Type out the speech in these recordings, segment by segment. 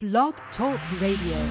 Blog Talk Radio.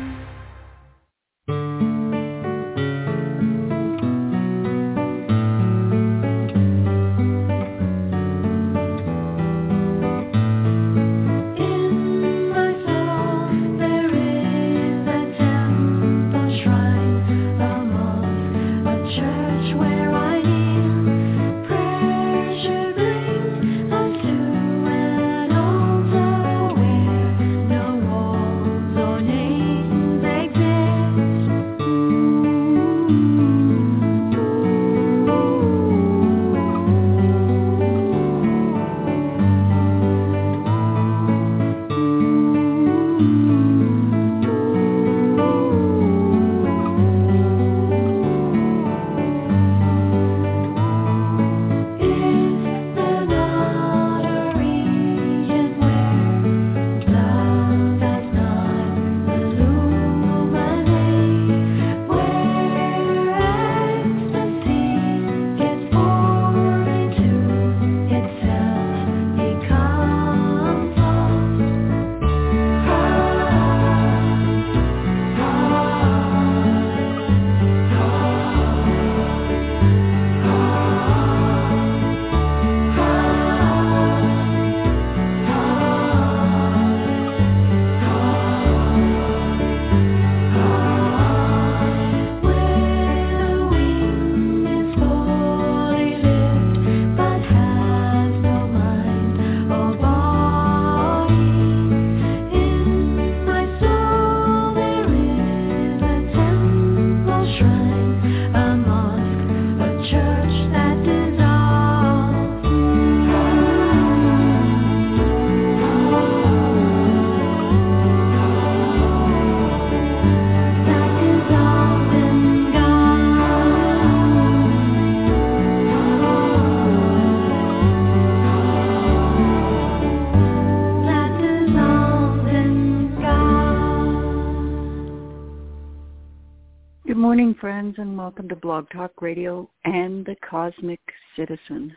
Friends, and welcome to Blog Talk Radio and the Cosmic Citizen.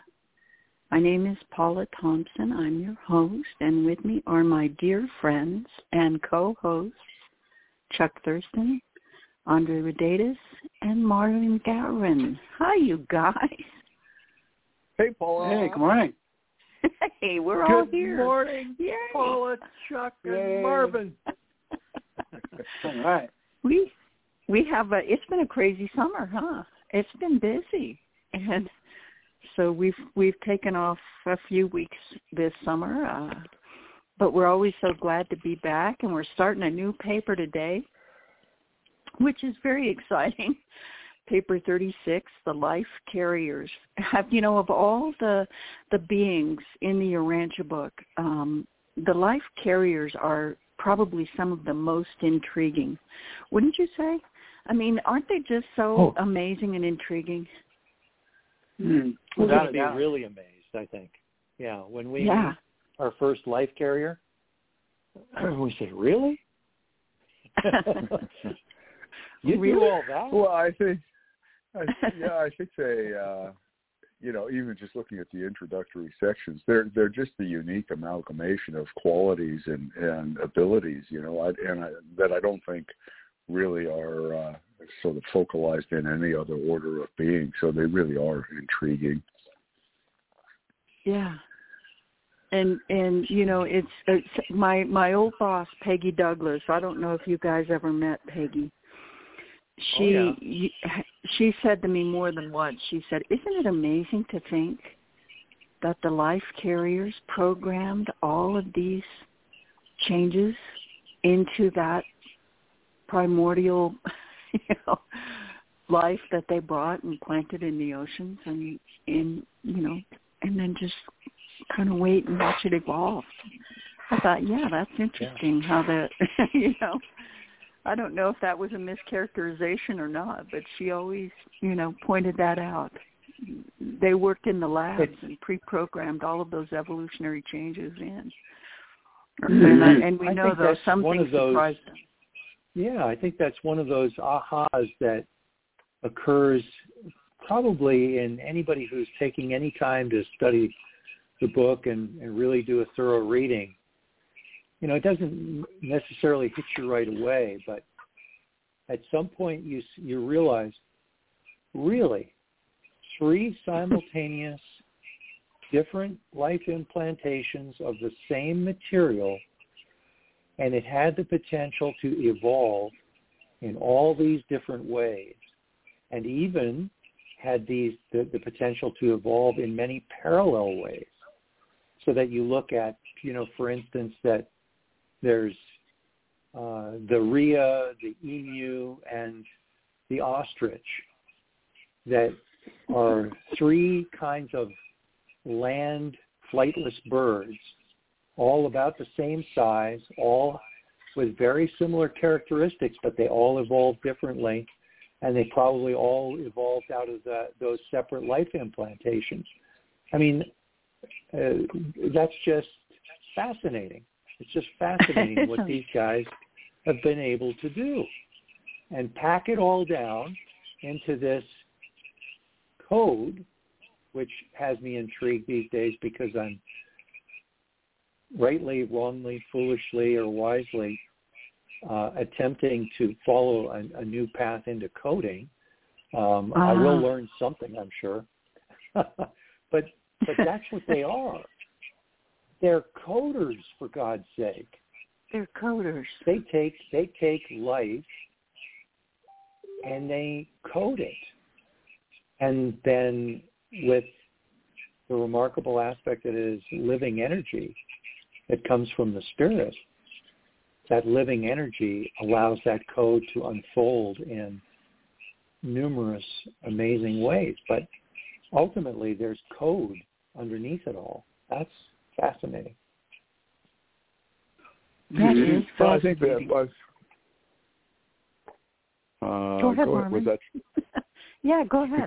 My name is Paula Thompson. I'm your host, and with me are my dear friends and co-hosts, Chuck Thurston, Andre Rodatis, and Marvin Gowan. Hi, you guys. Hey, Paula. Hey, good morning. Hey, we're all here. Good morning, Yay. Paula, Chuck, and Marvin. All right. We have it's been a crazy summer, huh? It's been busy. And so we've taken off a few weeks this summer, but we're always so glad to be back, and we're starting a new paper today, which is very exciting. Paper 36, The Life Carriers. Of all the beings in the Urantia book, the life carriers are probably some of the most intriguing. Wouldn't you say? I mean, aren't they just so amazing and intriguing? We're going to be really amazed, I think. Yeah, when we meet our first life carrier, we say, really? You really? do all that? Well, I should say, even just looking at the introductory sections, they're just the unique amalgamation of qualities and abilities, that I don't think really are sort of focalized in any other order of being. So they really are intriguing. Yeah. And it's my old boss, Peggy Douglas. I don't know if you guys ever met Peggy. She said to me more than once, she said, isn't it amazing to think that the life carriers programmed all of these changes into that primordial, life that they brought and planted in the oceans and then just kind of wait and watch it evolve. I thought, that's interesting how that, I don't know if that was a mischaracterization or not, but she always, pointed that out. They worked in the labs and pre-programmed all of those evolutionary changes in. And we know, though, some things surprised them. Yeah, I think that's one of those ahas that occurs probably in anybody who's taking any time to study the book and really do a thorough reading. it doesn't necessarily hit you right away, but at some point you realize, really, 3 simultaneous different life implantations of the same material, and it had the potential to evolve in all these different ways, and even had the potential to evolve in many parallel ways. So that you look at, for instance, that there's the rhea, the emu, and the ostrich that are 3 kinds of land flightless birds, all about the same size, all with very similar characteristics, but they all evolved differently, and they probably all evolved out of those separate life implantations. I mean, that's just fascinating. It's just fascinating what these guys have been able to do and pack it all down into this code, which has me intrigued these days because I'm rightly, wrongly, foolishly, or wisely attempting to follow a new path into coding. I will learn something, I'm sure. But that's what they are. They're coders, for God's sake. They're coders. They take life and they code it. And then with the remarkable aspect that it is living energy that comes from the spirit, that living energy allows that code to unfold in numerous amazing ways. But ultimately, there's code underneath it all. That's fascinating. That is fascinating. I think that was. Go ahead, Marvin. Was that? Yeah, go ahead.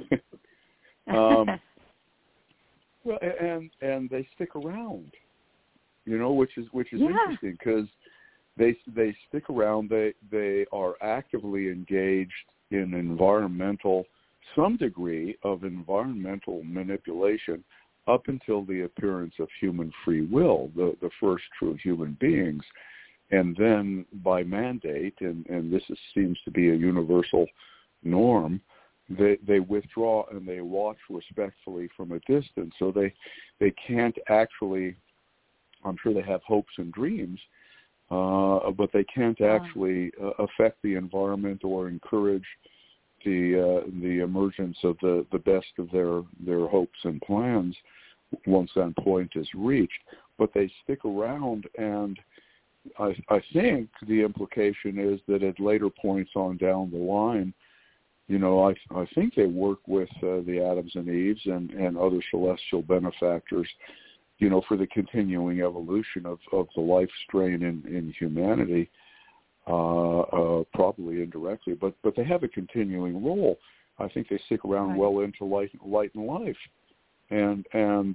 Well, and they stick around, which is interesting because they stick around. They are actively engaged in some degree of environmental manipulation up until the appearance of human free will, the first true human beings. And then by mandate, and this seems to be a universal norm, they withdraw and they watch respectfully from a distance. So they can't actually, I'm sure they have hopes and dreams, but they can't actually affect the environment or encourage the emergence of the best of their hopes and plans once that point is reached. But they stick around, and I think the implication is that at later points on down the line, I think they work with the Adams and Eves and other celestial benefactors, for the continuing evolution of the life strain in humanity, probably indirectly, but they have a continuing role. I think they stick around well into light and life, and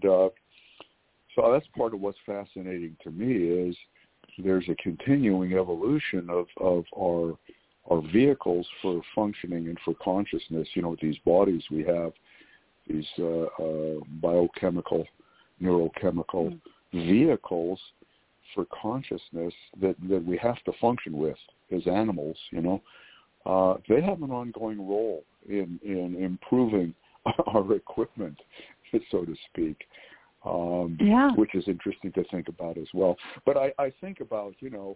so that's part of what's fascinating to me is there's a continuing evolution of our vehicles for functioning and for consciousness. These bodies we have, these biochemical, neurochemical vehicles for consciousness that we have to function with as animals. They have an ongoing role in improving our equipment, so to speak. Which is interesting to think about as well. But I think about,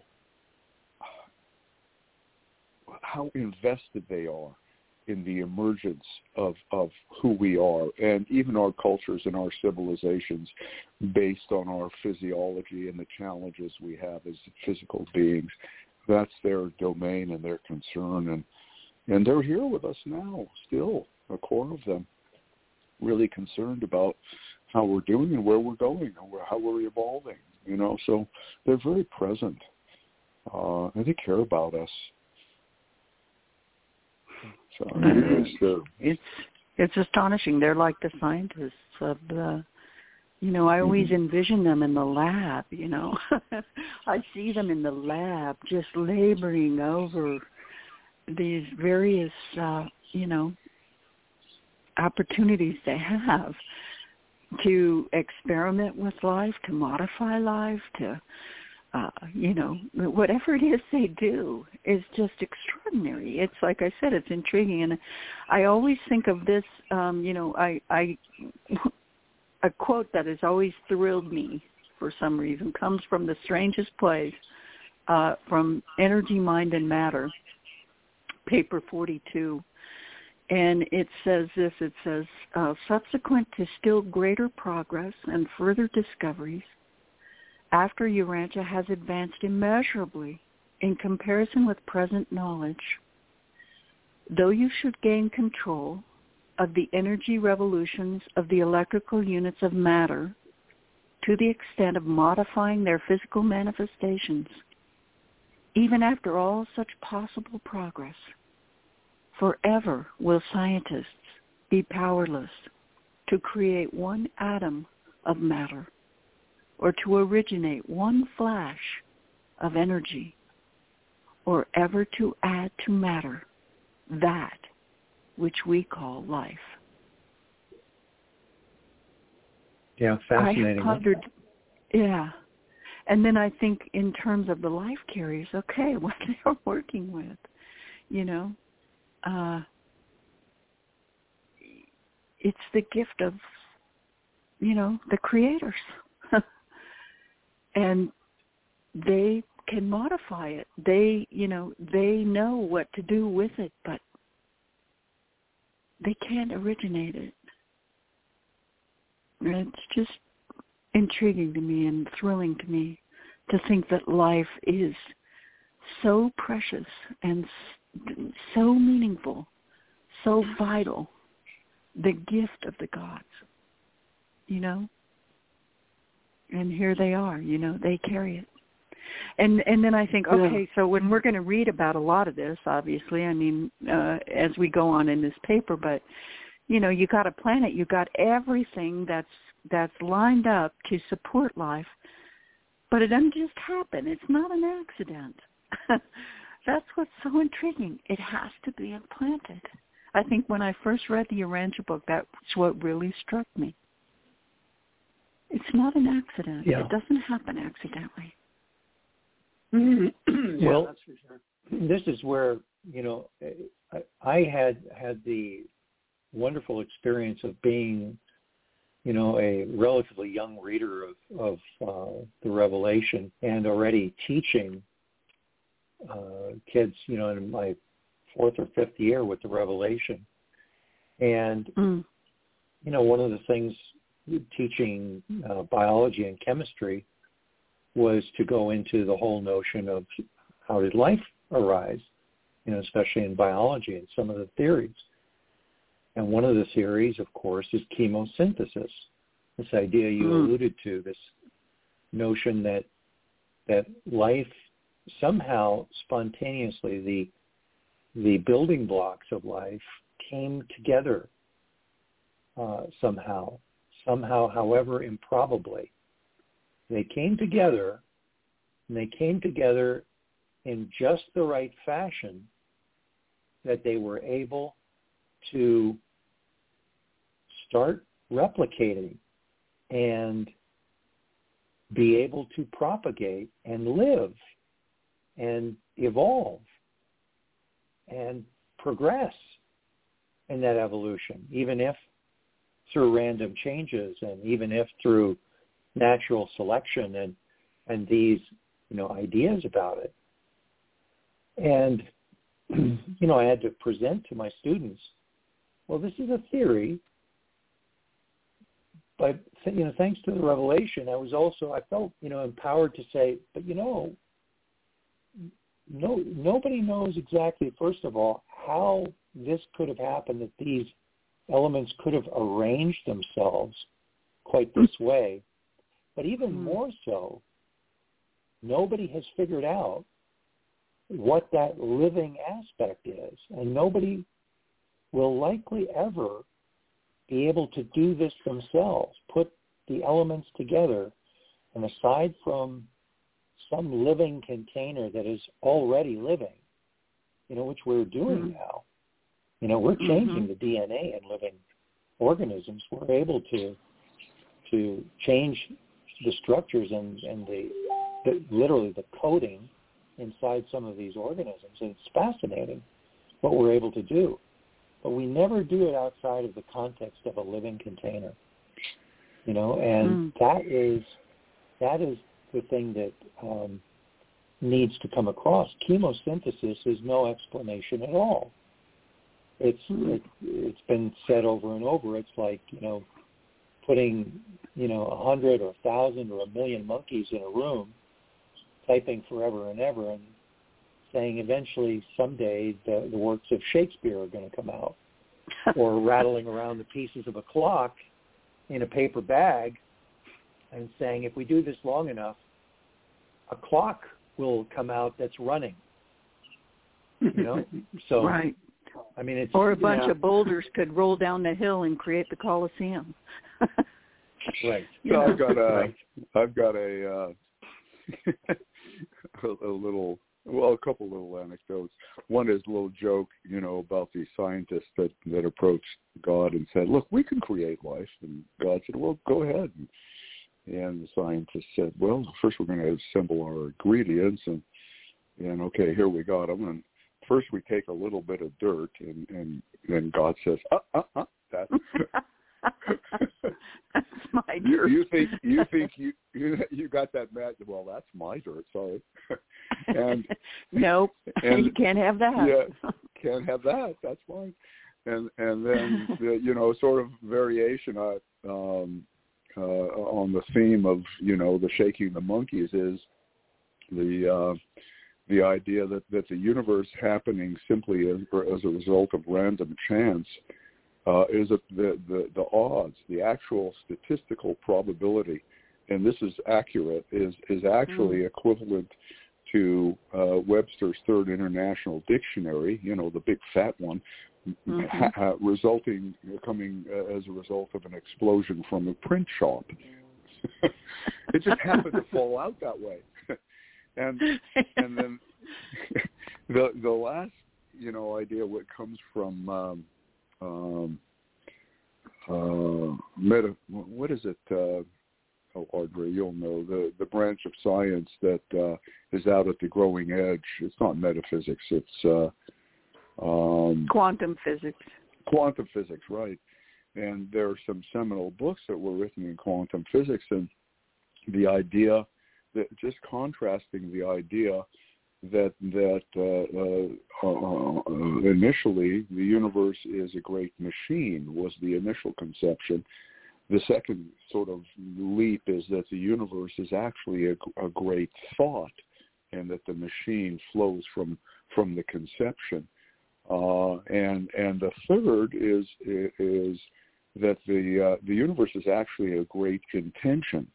how invested they are in the emergence of who we are, and even our cultures and our civilizations based on our physiology and the challenges we have as physical beings. That's their domain and their concern, and they're here with us now, still, a core of them, really concerned about how we're doing and where we're going and how we're evolving, so they're very present, and they care about us. So it's astonishing. They're like the scientists of the, I always envision them in the lab, I see them in the lab just laboring over these various, opportunities they have to experiment with life, to modify life, to whatever it is they do is just extraordinary. It's like I said, it's intriguing. And I always think of this, a quote that has always thrilled me for some reason comes from the strangest place, from Energy, Mind, and Matter, paper 42. And it says this, subsequent to still greater progress and further discoveries, after Urantia has advanced immeasurably in comparison with present knowledge, though you should gain control of the energy revolutions of the electrical units of matter to the extent of modifying their physical manifestations, even after all such possible progress, forever will scientists be powerless to create one atom of matter or to originate one flash of energy, or ever to add to matter that which we call life. Yeah, fascinating. I have pondered, and then I think in terms of the life carriers, okay, what they are working with, it's the gift of, the creators. And they can modify it. They know what to do with it, but they can't originate it. And it's just intriguing to me and thrilling to me to think that life is so precious and so meaningful, so vital, the gift of the gods, And here they are, they carry it. And then I think, okay, so when we're going to read about a lot of this, obviously, as we go on in this paper, but, you got a planet, you got everything that's lined up to support life, but it doesn't just happen. It's not an accident. That's what's so intriguing. It has to be implanted. I think when I first read the Urantia book, that's what really struck me. It's not an accident. Yeah. It doesn't happen accidentally. Well, that's for sure. This is where, I had the wonderful experience of being, a relatively young reader of the Revelation and already teaching kids, in my 4th or 5th year with the Revelation. And, one of the things teaching biology and chemistry was to go into the whole notion of how did life arise, especially in biology and some of the theories. And one of the theories, of course, is chemosynthesis, this idea you alluded to, this notion that life somehow spontaneously, the building blocks of life came together somehow, however improbably. They came together, and they came together in just the right fashion that they were able to start replicating and be able to propagate and live and evolve and progress in that evolution, even if through random changes and even if through natural selection and these, ideas about it. And, I had to present to my students, well, this is a theory, but, thanks to the Revelation, I felt, empowered to say, but, nobody knows exactly, first of all, how this could have happened, that these elements could have arranged themselves quite this way. But even more so, nobody has figured out what that living aspect is. And nobody will likely ever be able to do this themselves, put the elements together, and aside from some living container that is already living, which we're doing now. We're changing the DNA in living organisms. We're able to change the structures and the literally the coding inside some of these organisms. And it's fascinating what we're able to do. But we never do it outside of the context of a living container. And that is the thing that needs to come across. Chemosynthesis is no explanation at all. It's been said over and over. It's like, putting, 100 or 1,000 or 1,000,000 monkeys in a room, typing forever and ever, and saying eventually someday the works of Shakespeare are going to come out, or rattling around the pieces of a clock in a paper bag and saying, if we do this long enough, a clock will come out that's running. So right. I mean, it's or a bunch of boulders could roll down the hill and create the Colosseum. Right. So I've got a little, a couple little anecdotes. One is a little joke, about these scientists that approached God and said, look, we can create life. And God said, well, go ahead. And the scientist said, well, first we're going to assemble our ingredients. And okay, here we go. First we take a little bit of dirt, and then God says, that's my dirt. You think you got that mad? Well, that's my dirt. Sorry. And nope, you can't have that. Yeah, can't have that. That's fine. And then the sort of variation on the theme of the shaking the monkeys is the idea that the universe happening simply as a result of random chance is the odds, the actual statistical probability, and this is accurate, is actually equivalent to Webster's Third International Dictionary, the big fat one, coming as a result of an explosion from a print shop. It just happened to fall out that way. And then the last idea what comes from what is it? Audrey, you'll know the branch of science that is out at the growing edge. It's not metaphysics. It's quantum physics. Quantum physics, right? And there are some seminal books that were written in quantum physics, and the idea that just contrasting the idea that initially the universe is a great machine was the initial conception. The second sort of leap is that the universe is actually a great thought, and that the machine flows from the conception. And the third is that the universe is actually a great intention.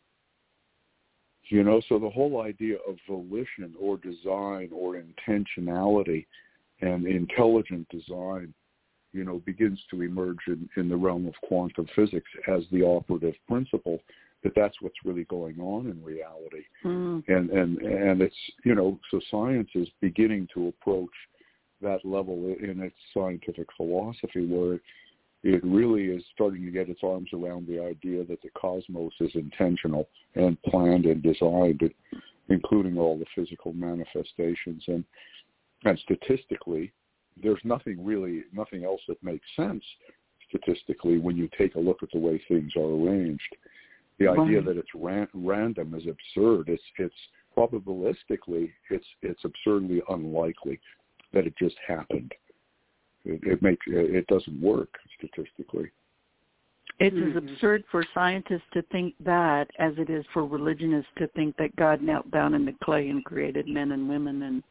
So the whole idea of volition or design or intentionality and intelligent design, begins to emerge in the realm of quantum physics as the operative principle, that's what's really going on in reality. And it's, so science is beginning to approach that level in its scientific philosophy, where it really is starting to get its arms around the idea that the cosmos is intentional and planned and designed, including all the physical manifestations. And statistically, there's nothing else that makes sense statistically when you take a look at the way things are arranged. The idea that it's random is absurd. It's probabilistically, it's absurdly unlikely that it just happened. It doesn't work statistically. It's as absurd for scientists to think that as it is for religionists to think that God knelt down in the clay and created men and women, and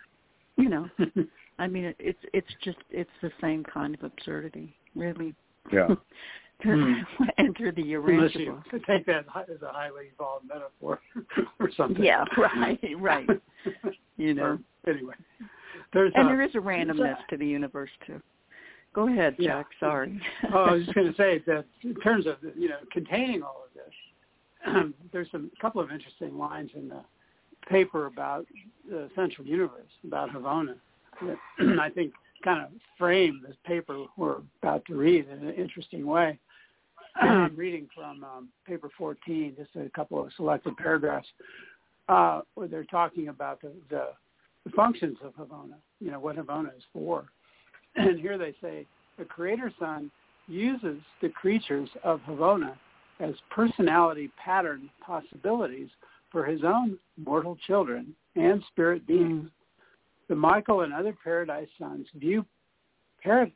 I mean, it's the same kind of absurdity, really. Yeah. Enter the Urantia. Unless you could take that as a highly evolved metaphor or something. Yeah, right. Anyway. There is a randomness to the universe, too. Go ahead, Chuck. Sorry. I was just going to say that in terms of, containing all of this, there's a couple of interesting lines in the paper about the central universe, about Havona, that I think kind of frame this paper we're about to read in an interesting way. I'm reading from paper 14, just a couple of selected paragraphs. where they're talking about the functions of Havona, what Havona is for. And here they say, the Creator Son uses the creatures of Havona as personality pattern possibilities for his own mortal children and spirit beings. The Michael and other Paradise Sons view Paradise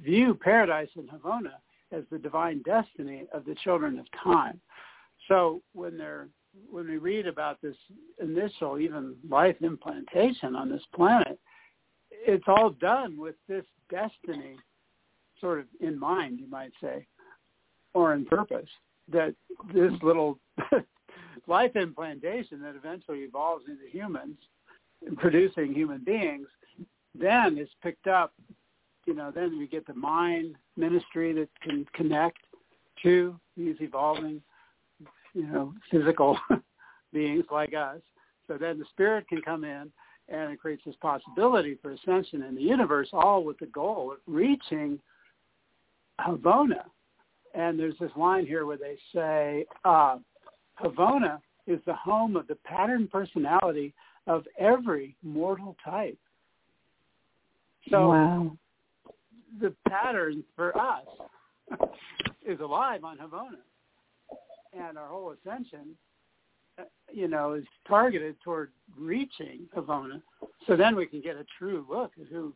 in Havona as the divine destiny of the children of time. So when we read about this initial even life implantation on this planet, it's all done with this destiny sort of in mind, you might say, or in purpose, that this little life implantation that eventually evolves into humans, producing human beings, then is picked up, then we get the mind ministry that can connect to these evolving, physical beings like us. So then the spirit can come in, and it creates this possibility for ascension in the universe, all with the goal of reaching Havona. And there's this line here where they say, Havona is the home of the pattern personality of every mortal type. So wow. The pattern for us is alive on Havona. And our whole ascension, is targeted toward reaching Havona. So then we can get a true look at who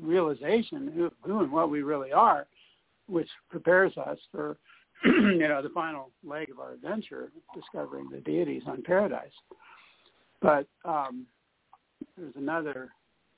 and what we really are, which prepares us for, the final leg of our adventure, discovering the deities on Paradise. But there's another,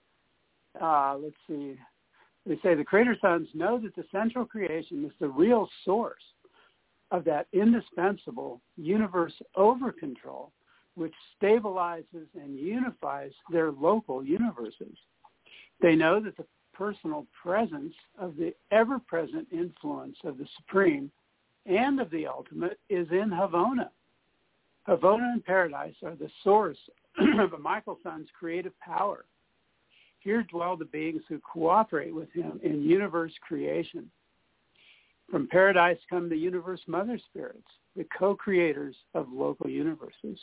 let's see. They say the Creator Sons know that the central creation is the real source of that indispensable universe over control, which stabilizes and unifies their local universes. They know that the personal presence of the ever-present influence of the Supreme and of the Ultimate is in Havona. Havona and Paradise are the source of a Michael Son's creative power. Here dwell the beings who cooperate with him in universe creation. From Paradise come the universe mother spirits, the co-creators of local universes.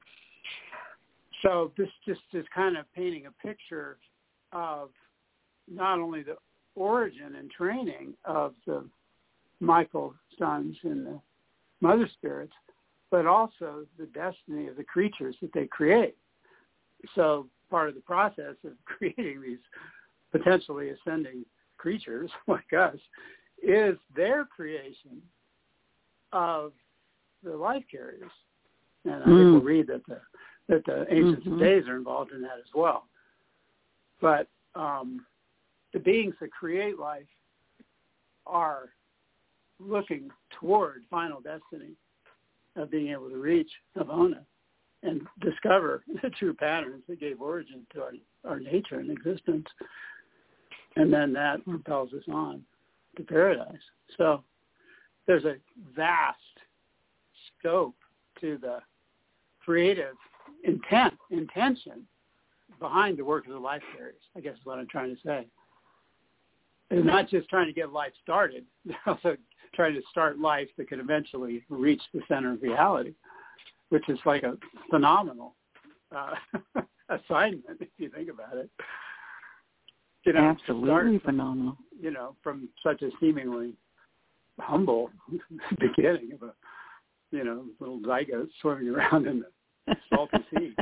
So this just is kind of painting a picture of not only the origin and training of the Michael Sons and the mother spirits, but also the destiny of the creatures that they create. So part of the process of creating these potentially ascending creatures like us is their creation of the life carriers. And I think we'll read that the Ancients of Days are involved in that as well. But the beings that create life are looking toward final destiny of being able to reach Havona and discover the true patterns that gave origin to our nature and existence. And then that propels us on to Paradise. So there's a vast scope to the creative intention behind the work of the life carriers, I guess is what I'm trying to say. They're not just trying to get life started, they're also trying to start life that could eventually reach the center of reality, which is like a phenomenal assignment if you think about it. Absolutely phenomenal. From such a seemingly humble beginning of a, little zygote swimming around in the salty sea,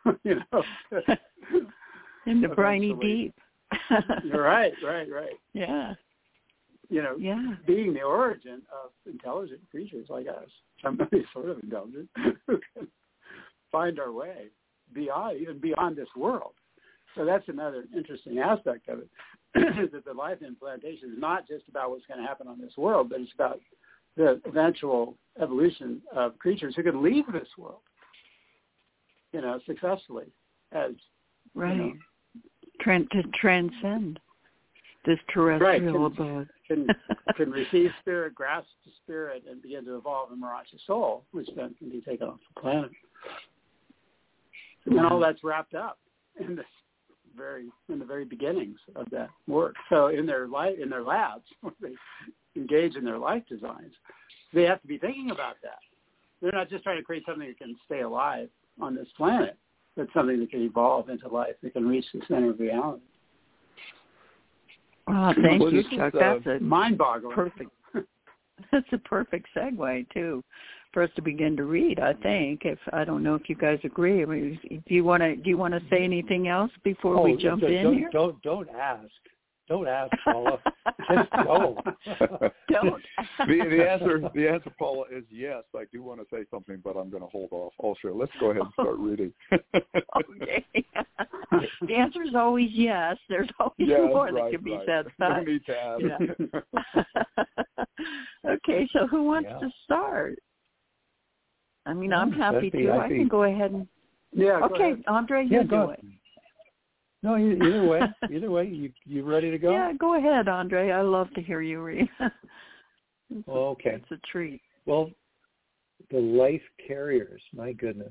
in the briny deep. You're right. Yeah. Being the origin of intelligent creatures like us, somebody sort of intelligent, who can find our way beyond this world. So that's another interesting aspect of it, is that the life implantation is not just about what's going to happen on this world, but it's about the eventual evolution of creatures who can leave this world, successfully as right. To transcend this terrestrial abode. Can receive spirit, grasp the spirit, and begin to evolve a Maracha soul, which then can be taken off the planet. And all that's wrapped up in the very beginnings of that work. So in their labs, when they engage in their life designs, they have to be thinking about that. They're not just trying to create something that can stay alive on this planet. that's something that can evolve into life, that can reach the center of reality. Thank Well, you, this is, Chuck. That's a mind-boggling. Perfect. That's a perfect segue too, for us to begin to read. I think. I don't know if you guys agree. I mean, do you want to say anything else before we jump in here? Don't ask. Don't ask, Paula. Just go. Don't. The answer, Paula, is yes. I do want to say something, but I'm going to hold off. Also, let's go ahead and start reading. Okay. The answer is always yes. There's always more that can be said. No need to ask. Okay, so who wants to start? I mean, I'm happy to. I can go ahead and. Yeah. Okay, Andre, you do it. No, either way, you ready to go? Yeah, go ahead, Andre. I love to hear you read. Okay. It's a treat. Well, the life carriers, my goodness.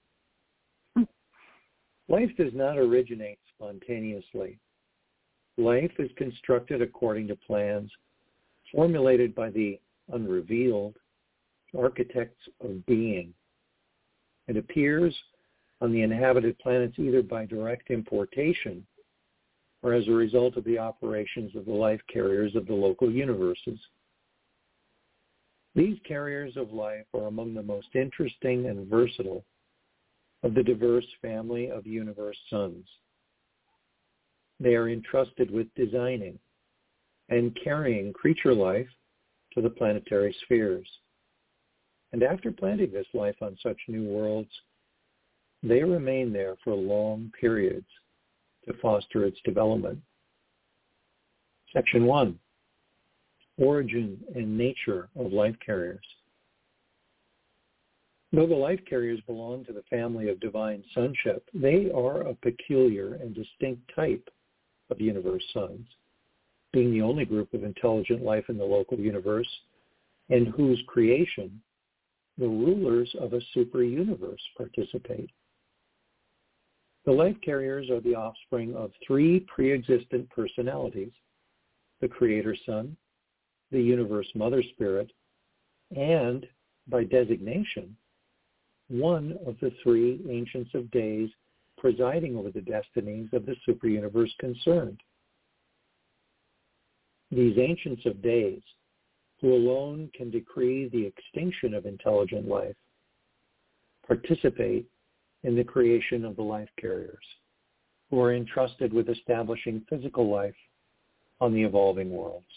Life does not originate spontaneously. Life is constructed according to plans formulated by the unrevealed architects of being. It appears on the inhabited planets either by direct importation or as a result of the operations of the life carriers of the local universes. These carriers of life are among the most interesting and versatile of the diverse family of universe sons. They are entrusted with designing and carrying creature life to the planetary spheres. And after planting this life on such new worlds, they remain there for long periods to foster its development. Section 1, Origin and Nature of Life Carriers. Though the life carriers belong to the family of divine sonship, they are a peculiar and distinct type of universe sons, being the only group of intelligent life in the local universe in whose creation the rulers of a super universe participate. The life carriers are the offspring of three pre-existent personalities: the Creator Son, the Universe Mother Spirit, and, by designation, one of the three Ancients of Days presiding over the destinies of the super universe concerned. These Ancients of Days, who alone can decree the extinction of intelligent life, participate in the creation of the life carriers, who are entrusted with establishing physical life on the evolving worlds.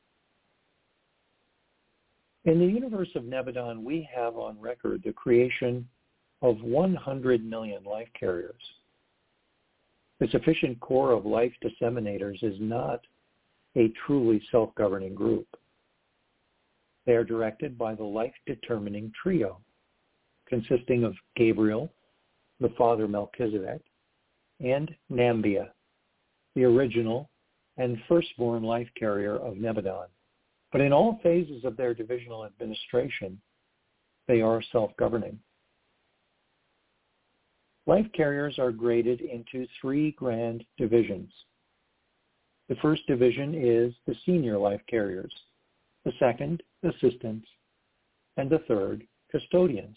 In the universe of Nebadon, we have on record the creation of 100 million life carriers. The sufficient core of life disseminators is not a truly self-governing group. They are directed by the life-determining trio, consisting of Gabriel, the father Melchizedek, and Nambia, the original and firstborn life carrier of Nebadon. But in all phases of their divisional administration, they are self-governing. Life carriers are graded into three grand divisions. The first division is the senior life carriers, the second, assistants, and the third, custodians.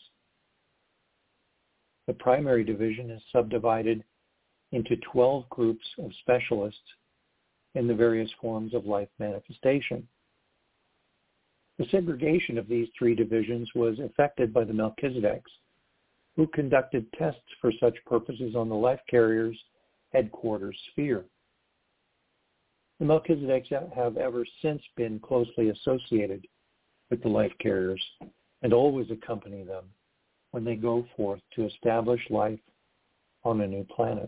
The primary division is subdivided into 12 groups of specialists in the various forms of life manifestation. The segregation of these three divisions was effected by the Melchizedeks, who conducted tests for such purposes on the life carrier's headquarters sphere. The Melchizedeks have ever since been closely associated with the life carriers and always accompany them when they go forth to establish life on a new planet.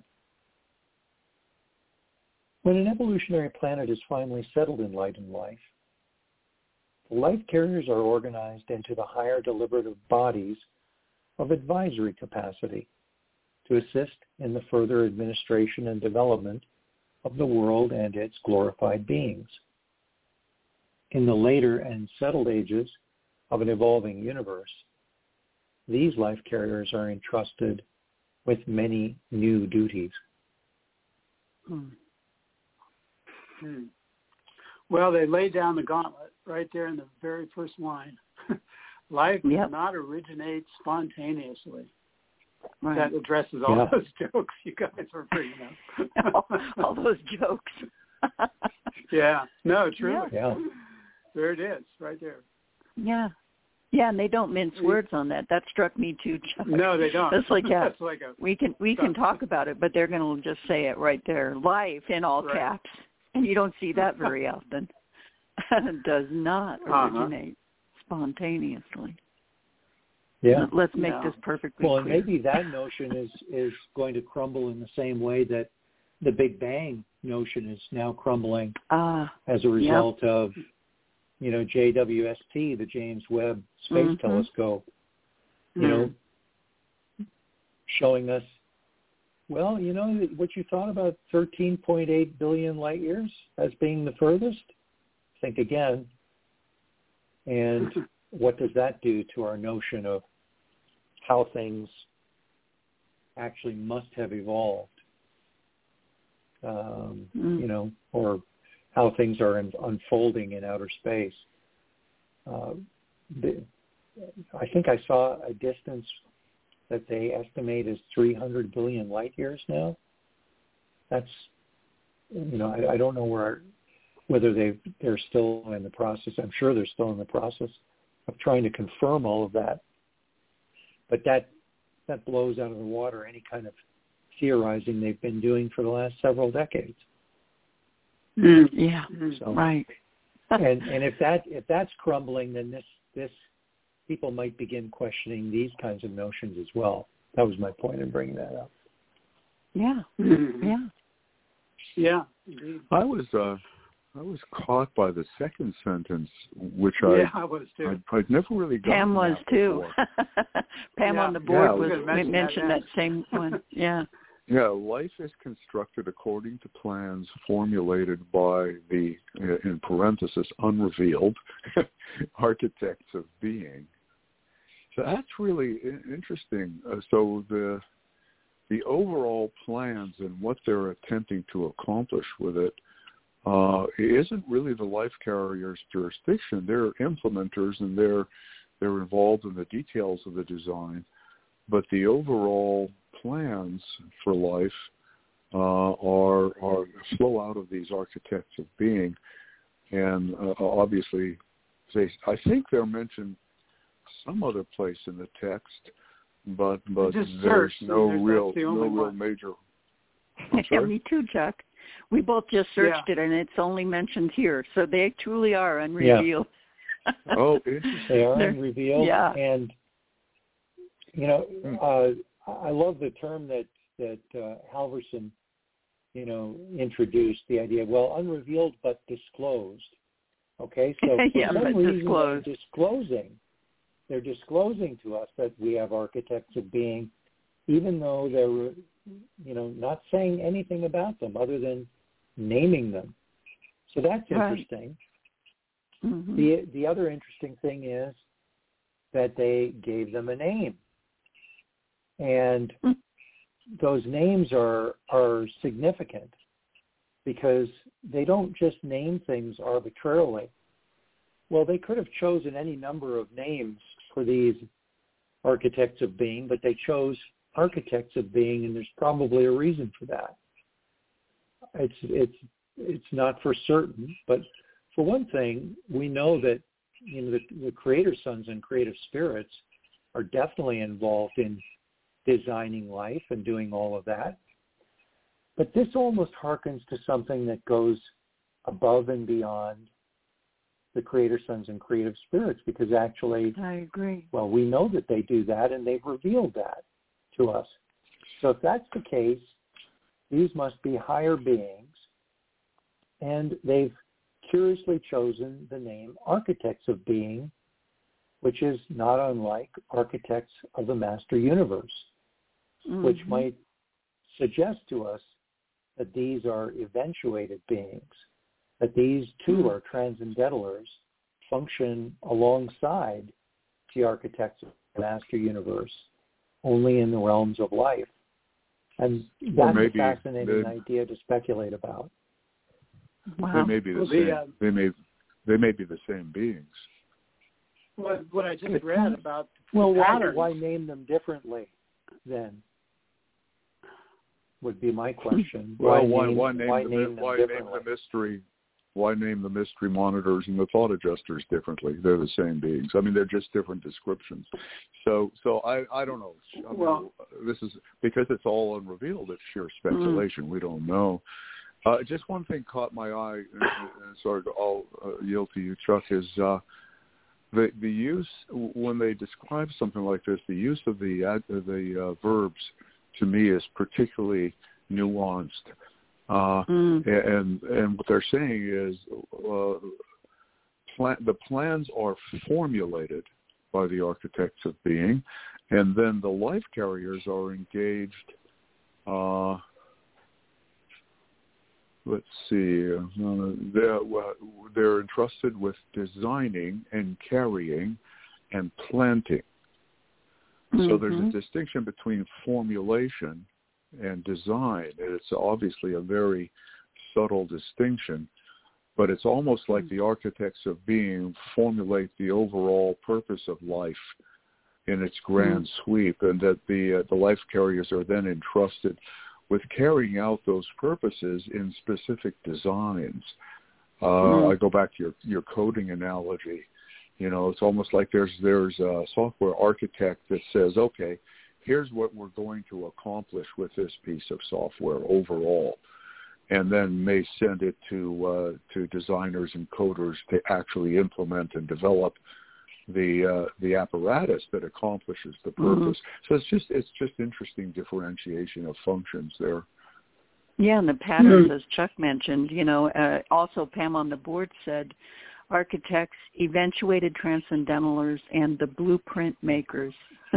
When an evolutionary planet is finally settled in light and life, the life carriers are organized into the higher deliberative bodies of advisory capacity to assist in the further administration and development of the world and its glorified beings. In the later and settled ages of an evolving universe, these life carriers are entrusted with many new duties. Well, they laid down the gauntlet right there in the very first line. Life does not originate spontaneously. that addresses all those jokes you guys were bringing up. all those jokes. Yeah. No, truly. Yeah. There it is, right there. Yeah. Yeah, and they don't mince words on that. That struck me too, Chuck. No, they don't. It's like, That's like we can talk about it, but they're going to just say it right there, life in all caps, and you don't see that very often. It does not originate spontaneously. Yeah. Let's make this perfectly clear. And maybe that notion is going to crumble in the same way that the Big Bang notion is now crumbling as a result of, JWST, the James Webb Space Telescope, you know, showing us, well, what you thought about 13.8 billion light years as being the furthest? Think again. And what does that do to our notion of how things actually must have evolved, or how things are unfolding in outer space? I think I saw a distance that they estimate is 300 billion light years now. That's, I don't know whether they're still in the process. I'm sure they're still in the process of trying to confirm all of that. But that blows out of the water any kind of theorizing they've been doing for the last several decades. Yeah, so, right. and if that's crumbling, then this people might begin questioning these kinds of notions as well. That was my point in bringing that up. Yeah, yeah. I was caught by the second sentence, which I was too. I'd never really gotten. Pam was too. Pam on the board mentioned that same one. Yeah. Yeah, life is constructed according to plans formulated by the, in parenthesis, unrevealed architects of being. So that's really interesting. So the overall plans and what they're attempting to accomplish with it isn't really the life carrier's jurisdiction. They're implementers and they're involved in the details of the design, but the overall plans for life are flow out of these architects of being, and obviously, I think they're mentioned some other place in the text, but there's no real major. Yeah, me too, Chuck. We both just searched it, and it's only mentioned here, so they truly are unrevealed. Yeah. Oh, interesting. They are unrevealed, and I love the term that Halverson, introduced, the idea, unrevealed but disclosed. Okay, so for some reason they're disclosing to us that we have architects of being, even though they're, not saying anything about them other than naming them. So that's interesting. Mm-hmm. The other interesting thing is that they gave them a name. And those names are significant because they don't just name things arbitrarily. Well, they could have chosen any number of names for these architects of being, but they chose architects of being, and there's probably a reason for that. It's not for certain, but for one thing, we know that the creator sons and creative spirits are definitely involved in designing life and doing all of that. But this almost harkens to something that goes above and beyond the creator sons and creative spirits, because actually, I agree. Well, we know that they do that, and they've revealed that to us. So if that's the case, these must be higher beings, and they've curiously chosen the name architects of being, which is not unlike architects of the master universe, which might suggest to us that these are eventuated beings, that these too are transcendentalers, function alongside the architects of the master universe, only in the realms of life. And that's a fascinating idea to speculate about. Wow. They may be the same. They may be the same beings. What I just read about why name them differently then? would be my question. Well, why name the mystery monitors and the thought adjusters differently? They're the same beings. I mean, they're just different descriptions. So I don't know. This is because it's all unrevealed. It's sheer speculation. We don't know. Just one thing caught my eye. Sorry, I'll yield to you, Chuck. Is the use when they describe something like this? The use of the verbs to me is particularly nuanced. And what they're saying is the plans are formulated by the architects of being, and then the life carriers are engaged. Let's see. They're entrusted with designing and carrying and planting. So there's a distinction between formulation and design. It's obviously a very subtle distinction, but it's almost like the architects of being formulate the overall purpose of life in its grand sweep, and that the life carriers are then entrusted with carrying out those purposes in specific designs. I go back to your coding analogy. You know, it's almost like there's a software architect that says, okay, here's what we're going to accomplish with this piece of software overall, and then may send it to designers and coders to actually implement and develop the apparatus that accomplishes the purpose. So it's just interesting differentiation of functions there. Yeah, and the patterns, as Chuck mentioned, also Pam on the board said, architects, eventuated transcendentalers, and the blueprint makers.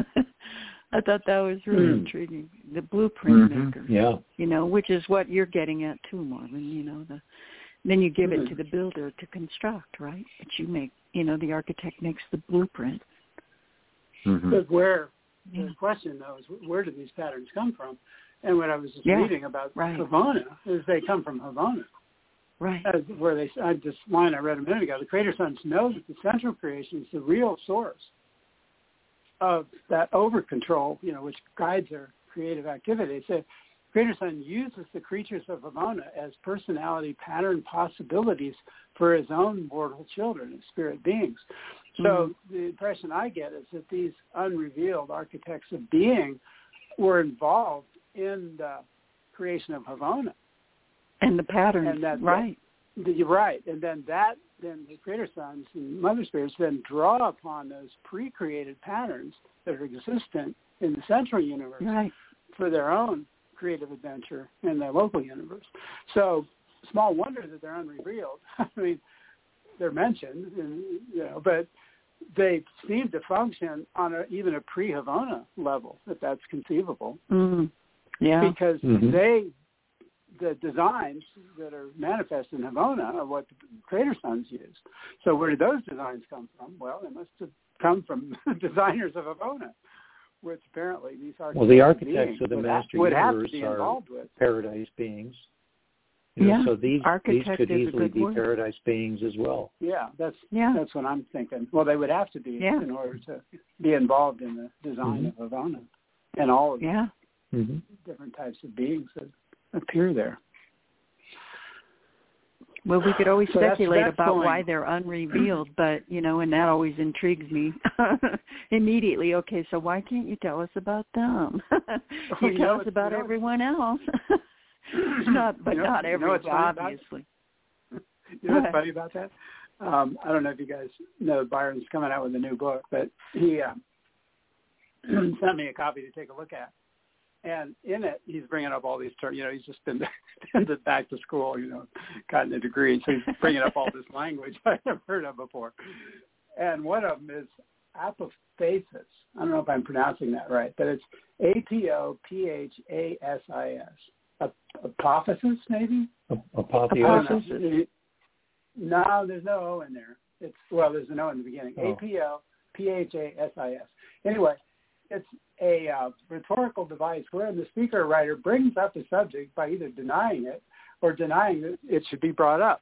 I thought that was really intriguing. The blueprint maker, which is what you're getting at too, Marvin. Then you give it to the builder to construct, right? But you make, the architect makes the blueprint. But the question though is, where do these patterns come from? And what I was just reading about Havona is they come from Havona. Right. This line I read a minute ago, the Creator Sons know that the central creation is the real source of that over-control, which guides their creative activity. So Creator Son uses the creatures of Havona as personality pattern possibilities for his own mortal children and spirit beings. So the impression I get is that these unrevealed architects of being were involved in the creation of Havona. And the patterns, right. You're right. And then the Creator Sons and Mother Spirits then draw upon those pre-created patterns that are existent in the central universe for their own creative adventure in the local universe. So small wonder that they're unrevealed. I mean, they're mentioned, but they seem to function on even a pre-Havona level, if that's conceivable. Yeah. Because the designs that are manifest in Havona are what the Creator Sons used. So where did those designs come from? Well, they must have come from designers of Havona, which apparently these architects. Well, the architects of the Master Universe are with. paradise beings. So these could easily be paradise beings as well. Yeah, that's what I'm thinking. Well, they would have to be in order to be involved in the design of Havona and all of the different types of beings that appear there. Well, we could always speculate about why they're unrevealed, but, and that always intrigues me immediately. Okay, so why can't you tell us about them? You tell us about everyone else. Not everyone, obviously. You know what's funny about that? I don't know if you guys know Byron's coming out with a new book, but he sent me a copy to take a look at. And in it, he's bringing up all these terms. He's just been back to school, gotten a degree. So he's bringing up all this language I've never heard of before. And one of them is apophasis. I don't know if I'm pronouncing that right, but it's Apophhasis. Apophasis, maybe? Apotheosis? No, there's no O in there. There's an O in the beginning. Apophhasis. Anyway, it's a rhetorical device wherein the speaker writer brings up the subject by either denying it or denying that it should be brought up.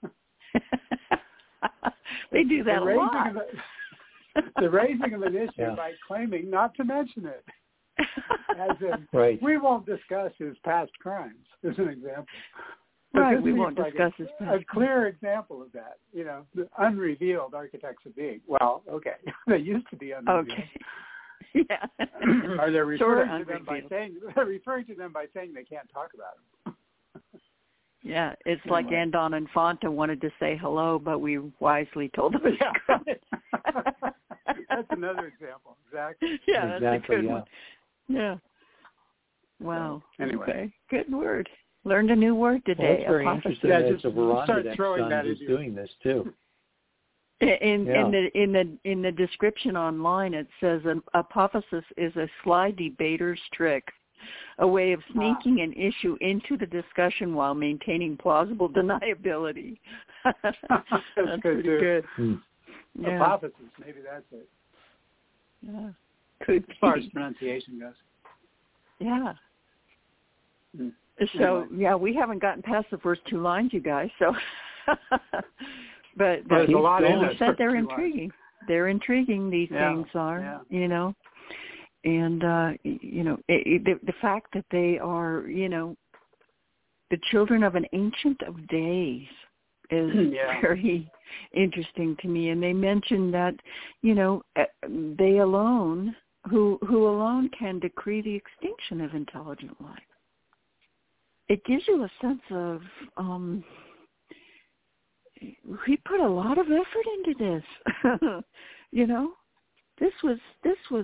They do that a lot. The raising of an issue by claiming not to mention it. As in, right. we won't discuss his past crimes, as an example. But right, we won't discuss his past. A clear example of that, the unrevealed architects of being. Well, okay, they used to be unrevealed. Okay. Yeah. Are they referring to them by saying they can't talk about them? Yeah, it's like Andon and Fonta wanted to say hello, but we wisely told them. Yeah. That's another example. Exactly. Yeah, that's a good yeah. one. Yeah. Wow. Anyway. Okay. Good word. Learned a new word today. Well, that's very interesting. Yeah, There's just a Veranda start that throwing son that who's into doing this too. In the description online, it says an apophysis is a sly debater's trick, a way of sneaking an issue into the discussion while maintaining plausible deniability. That's pretty good. Yeah. Apophysis, maybe that's it. Yeah, could be. As far as pronunciation goes. Yeah. So, yeah, we haven't gotten past the first two lines, you guys, so... But there's a lot in it. Said they're intriguing. Lines. They're intriguing, these things are, And, the fact that they are, the children of an ancient of days is very interesting to me. And they mention that, they alone, who alone can decree the extinction of intelligent life. It gives you a sense of... he put a lot of effort into this. This was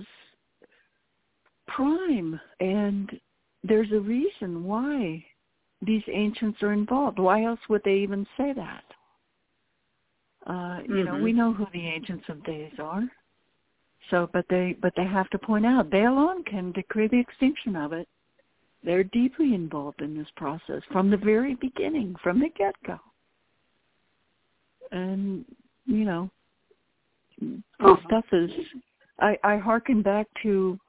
prime, and there's a reason why these ancients are involved. Why else would they even say that? We know who the ancients of days are. So, but they have to point out they alone can decree the extinction of it. They're deeply involved in this process from the very beginning, from the get-go. And, stuff is, I hearken back to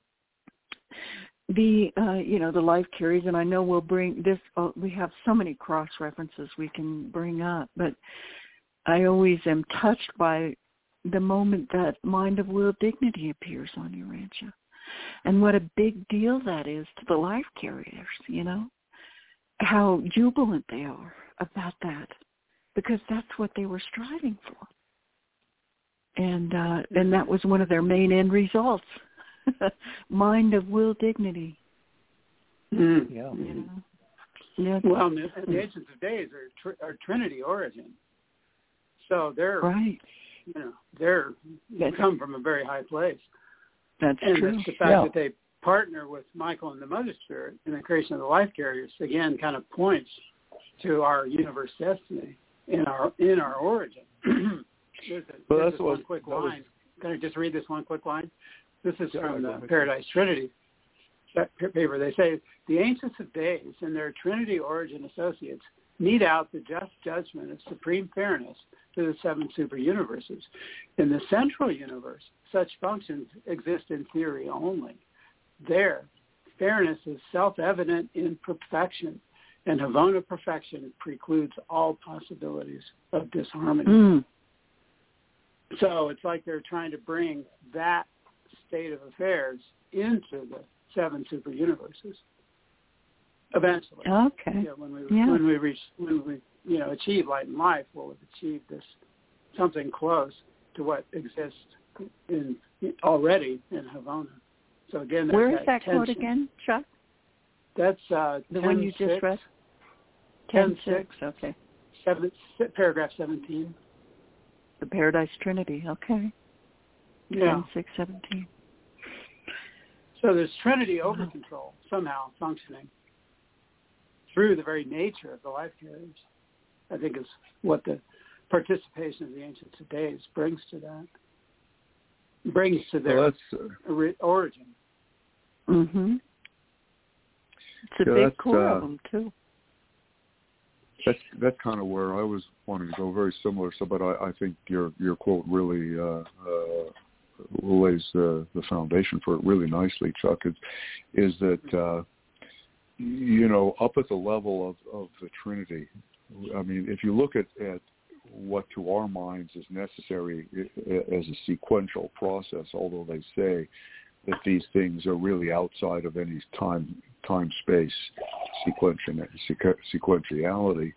the, the life carries, and I know we'll bring this, we have so many cross-references we can bring up, but I always am touched by the moment that Mind of Will Dignity appears on Urantia. And what a big deal that is to the life carriers, how jubilant they are about that. Because that's what they were striving for. And that was one of their main end results. Mind of Will Dignity. Yeah. Well, the Ancients of Days are Trinity origin. So they're, they come from a very high place. That's true. And the fact that they partner with Michael and the Mother Spirit in the creation of the life carriers, again, kind of points to our universe destiny. In our origin. There's one quick line. Can I just read this one quick line? This is from the Paradise Trinity paper. They say, the Ancients of Days and their Trinity origin associates mete out the just judgment of supreme fairness to the seven super universes. In the central universe, such functions exist in theory only. There, fairness is self-evident in perfection, and Havona perfection precludes all possibilities of disharmony. So it's like they're trying to bring that state of affairs into the seven super universes eventually. Okay. When we achieve light and life, we'll have achieved this something close to what exists already in Havona. So again, where is that quote again, Chuck? That's the one you just read. 10:6. Okay. Paragraph 17. The Paradise Trinity. Okay. Yeah. 10:6:17. So there's Trinity over control somehow functioning through the very nature of the life carriers. I think is what the participation of the Ancients of Days brings to that. Brings to their origin. Mm-hmm. It's a big core of them too. That's kind of where I was wanting to go. Very similar. So, but I think your quote really lays the foundation for it really nicely, Chuck. Is that up at the level of the Trinity? I mean, if you look at what to our minds is necessary as a sequential process, although they say that these things are really outside of any time-space sequentiality.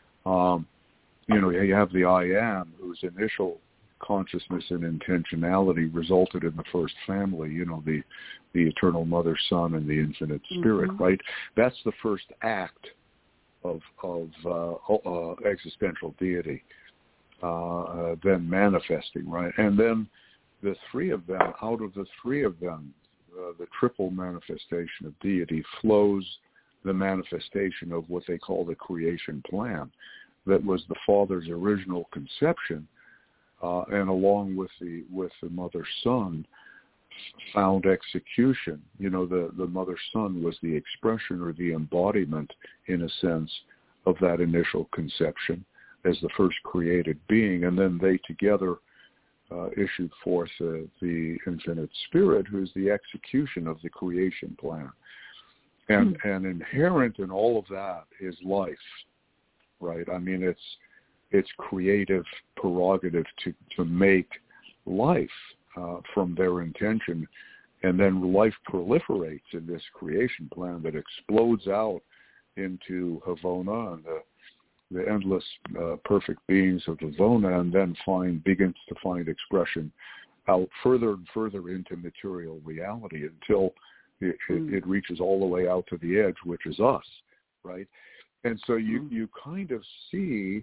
You have the I Am, whose initial consciousness and intentionality resulted in the first family, the eternal mother, son, and the infinite spirit, right? That's the first act of existential deity, then manifesting, right? And then the three of them, out of the three of them, the triple manifestation of deity flows the manifestation of what they call the creation plan. That was the Father's original conception, and along with the mother son, found execution. The mother son was the expression or the embodiment, in a sense, of that initial conception as the first created being, and then they together issued forth the infinite spirit, who's the execution of the creation plan. And inherent in all of that is life, right? I mean, it's creative prerogative to make life from their intention, and then life proliferates in this creation plan that explodes out into Havona and the endless perfect beings of Havona, and then begins to find expression out further and further into material reality until it reaches all the way out to the edge, which is us, right? And so you kind of see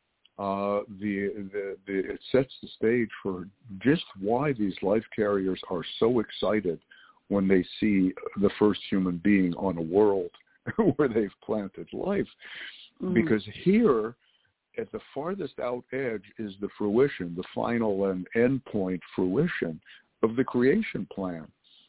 it sets the stage for just why these life carriers are so excited when they see the first human being on a world where they've planted life. Because here, at the farthest out edge, is the fruition, the final and end point fruition of the creation plan.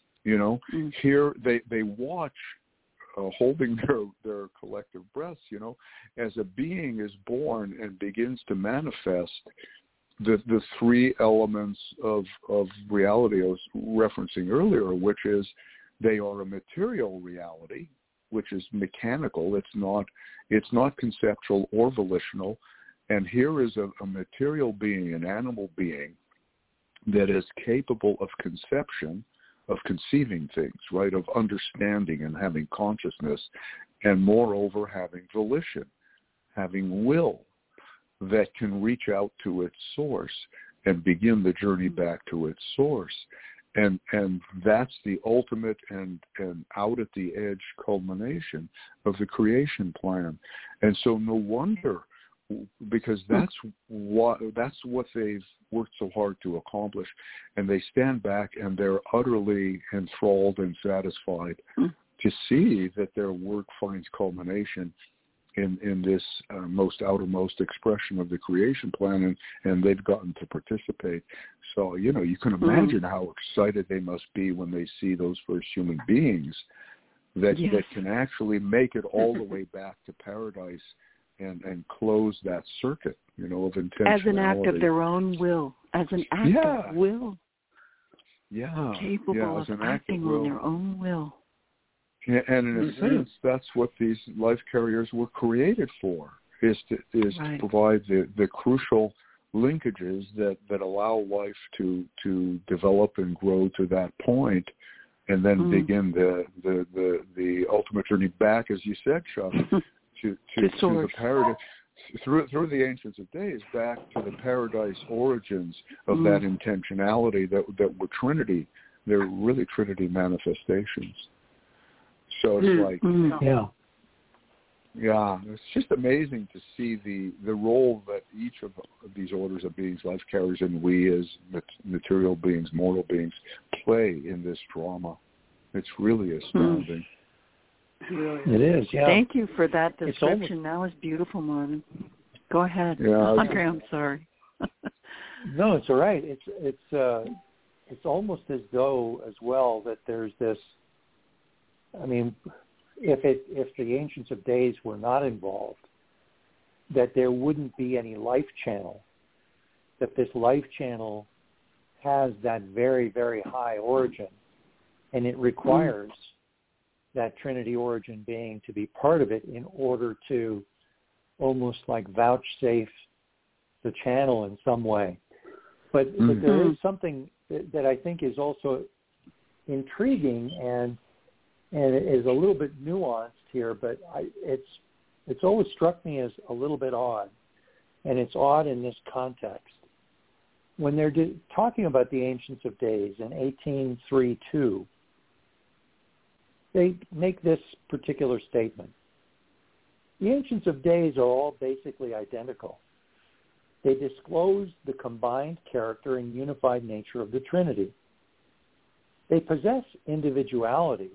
Here they watch, holding their collective breaths, as a being is born and begins to manifest the three elements of reality I was referencing earlier, which is they are a material reality, which is mechanical. It's not conceptual or volitional. And here is a material being, an animal being, that is capable of conception, of conceiving things, right, of understanding and having consciousness, and moreover having volition, having will that can reach out to its source and begin the journey back to its source. And that's the ultimate and out at the edge culmination of the creation plan. And so no wonder, because that's what they've worked so hard to accomplish, and they stand back and they're utterly enthralled and satisfied to see that their work finds culmination in this most outermost expression of the creation plan, and they've gotten to participate. So, you can imagine how excited they must be when they see those first human beings that can actually make it all the way back to paradise and close that circuit, of intentionality. As an act of their own will, as an act of will. Yeah. Capable of acting on their own will. And in a sense, that's what these life carriers were created for, is to provide the crucial linkages that allow life to develop and grow to that point, and then begin the ultimate journey back, as you said, Chuck, to the paradise, through the ancients of days, back to the paradise origins of that intentionality that were Trinity. They're really Trinity manifestations. So it's it's just amazing to see the role that each of these orders of beings, life carriers, and we as material beings, mortal beings, play in this drama. It's really astounding. It is, yeah. Thank you for that description. That was beautiful, Marvin. Go ahead. Yeah, Andre, I'm sorry. No, it's all right. It's almost as though, as well, that there's this, I mean, if the Ancients of Days were not involved, that there wouldn't be any life channel, that this life channel has that very, very high origin, and it requires that Trinity origin being to be part of it in order to almost like vouchsafe the channel in some way. But there is something that I think is also intriguing, and it is a little bit nuanced here, but it's always struck me as a little bit odd, and it's odd in this context. When they're talking about the Ancients of Days in 18.3.2, they make this particular statement. The Ancients of Days are all basically identical. They disclose the combined character and unified nature of the Trinity. They possess individuality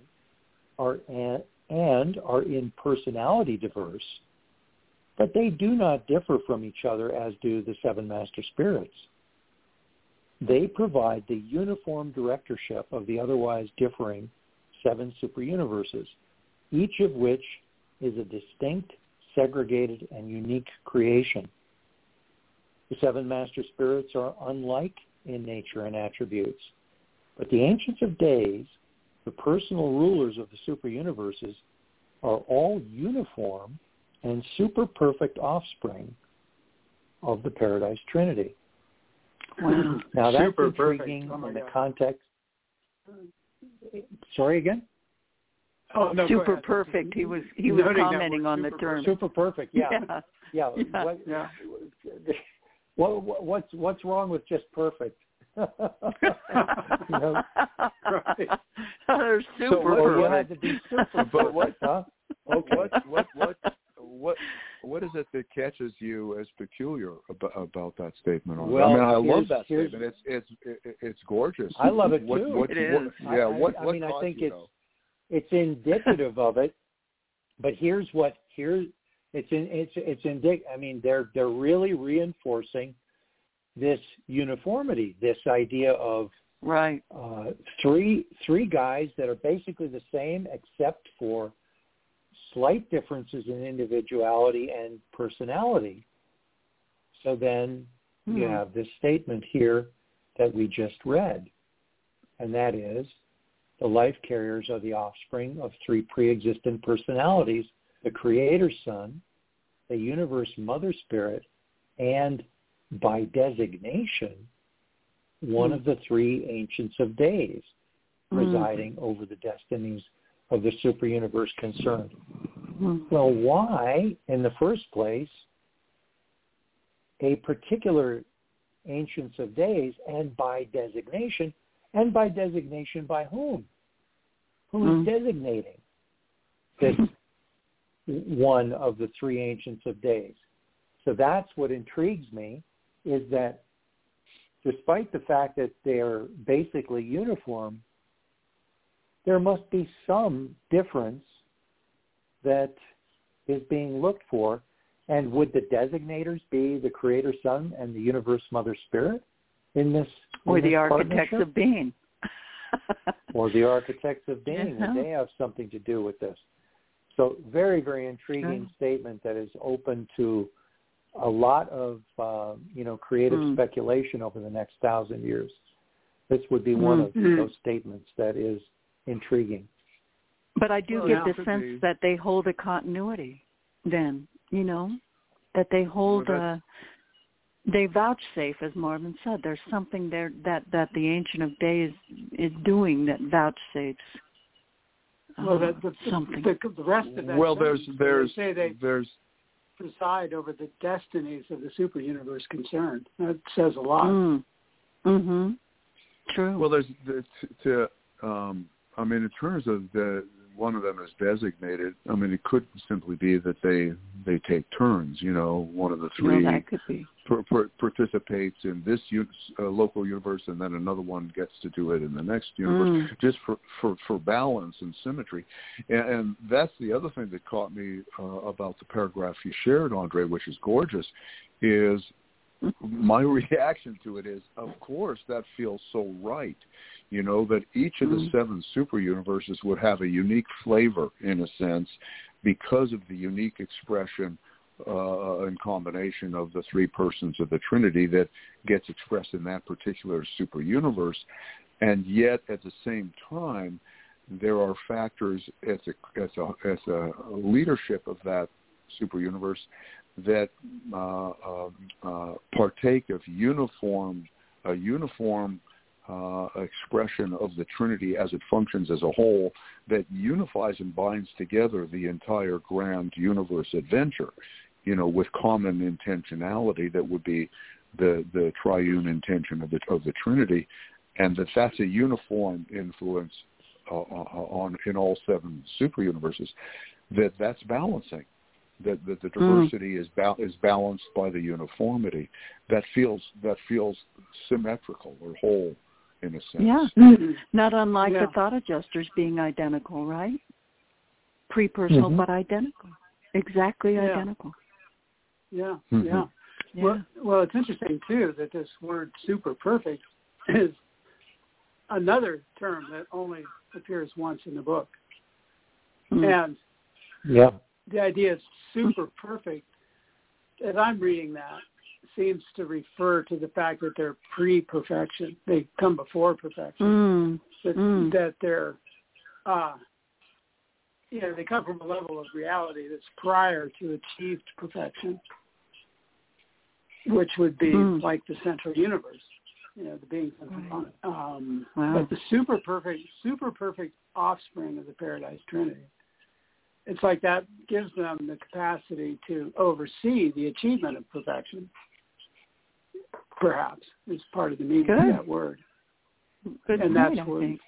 and are in personality diverse, but they do not differ from each other as do the seven master spirits. They provide the uniform directorship of the otherwise differing seven superuniverses, each of which is a distinct, segregated, and unique creation. The seven master spirits are unlike in nature and attributes, but the Ancients of Days, the personal rulers of the superuniverses, are all uniform and super perfect offspring of the Paradise Trinity. Wow. Now that's Super intriguing perfect. in the context. Sorry again? Oh, no, super perfect. He was commenting on the term. Super perfect. Yeah. Yeah. What's wrong with just perfect? You know? Right. They're super So you perfect. had to be super But what? huh? Okay. What is it that catches you as peculiar about that statement? Well, I mean, I love that here's- statement. It's gorgeous. I love it too. It is. I think it's indicative of it. But I mean, they're really reinforcing this uniformity, this idea of Right. three guys that are basically the same except for slight differences in individuality and personality. So then you have this statement here that we just read, and that is the life carriers are the offspring of three pre-existent personalities, the Creator Son, the Universe Mother Spirit, and by designation, one of the three Ancients of Days residing over the destinies of the super universe concerned. Well, why, in the first place, a particular Ancients of Days, and by designation by whom? Who is designating this one of the three Ancients of Days? So that's what intrigues me, is that despite the fact that they're basically uniform, there must be some difference that is being looked for. And would the designators be the Creator Son and the Universe Mother Spirit in this? Or the Architects of Being. Or the Architects of Being. Would they have something to do with this? So very, very intriguing statement that is open to a lot of, creative speculation over the next 1,000 years. This would be one of those statements that is intriguing. But I do get the sense that they hold a continuity then, that they hold they vouchsafe, as Marvin said. There's something there that the Ancient of Days is doing that vouchsafes something. The rest of that. Well, there's there's preside over the destinies of the super universe concerned. That says a lot. True. Well, in terms of one of them is designated, it could simply be that they take turns. One of the three that could be. Participates in this local universe, and then another one gets to do it in the next universe, just for balance and symmetry. And that's the other thing that caught me about the paragraph you shared, Andre, which is gorgeous, is my reaction to it is, of course, that feels so right. That each of the seven super universes would have a unique flavor, in a sense, because of the unique expression and combination of the three persons of the Trinity that gets expressed in that particular super universe. And yet, at the same time, there are factors as a leadership of that super universe that partake of a uniform expression of the Trinity as it functions as a whole that unifies and binds together the entire grand universe adventure, with common intentionality that would be the triune intention of the Trinity, and that's a uniform influence in all 7 super universes. That's balancing. That the diversity is balanced by the uniformity. That feels symmetrical or whole in a sense. Yeah, not unlike the thought adjusters being identical, right? Pre-personal but identical, exactly identical. Yeah, yeah. Well, it's interesting too that this word super perfect is another term that only appears once in the book, and the idea of super perfect, as I'm reading that, seems to refer to the fact that they're pre-perfection. They come before perfection. That they're, they come from a level of reality that's prior to achieved perfection, which would be like the central universe, the beings and component. But the super perfect offspring of the Paradise Trinity, it's like that gives them the capacity to oversee the achievement of perfection, perhaps, is part of the meaning of that word. Good and point, that's what, I think.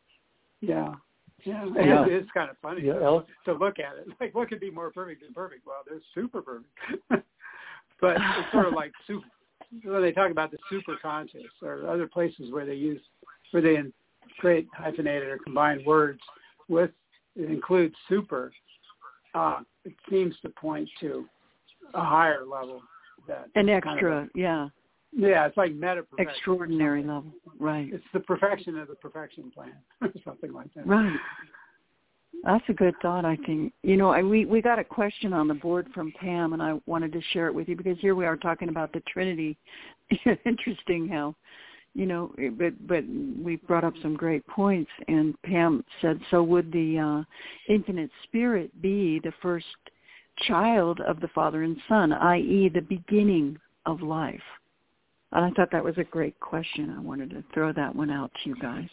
It's kind of funny to look at it. Like, what could be more perfect than perfect? Well, they're super perfect. But it's sort of like super, when they talk about the super conscious or other places where they create hyphenated or combined words with, it includes super, it seems to point to a higher level. An extra, Yeah, it's like meta-perfection. Extraordinary level, right. It's the perfection of the perfection plan, or something like that. Right. That's a good thought, I think. We got a question on the board from Pam, and I wanted to share it with you because here we are talking about the Trinity. Interesting how, but we brought up some great points, and Pam said, so would the infinite spirit be the first child of the Father and Son, i.e. the beginning of life? And I thought that was a great question. I wanted to throw that one out to you guys.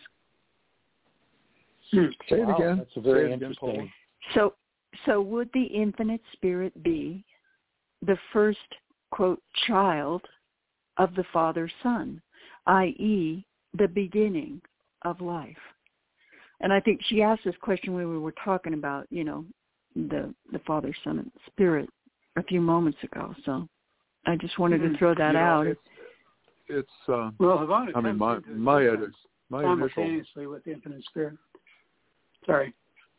Say it again. That's a very interesting. So would the infinite spirit be the first, quote, child of the Father Son, i.e. the beginning of life? And I think she asked this question when we were talking about, the Father, Son, and Spirit a few moments ago. So I just wanted to throw that out. It's well, Havana my simultaneously with the infinite spirit. Sorry.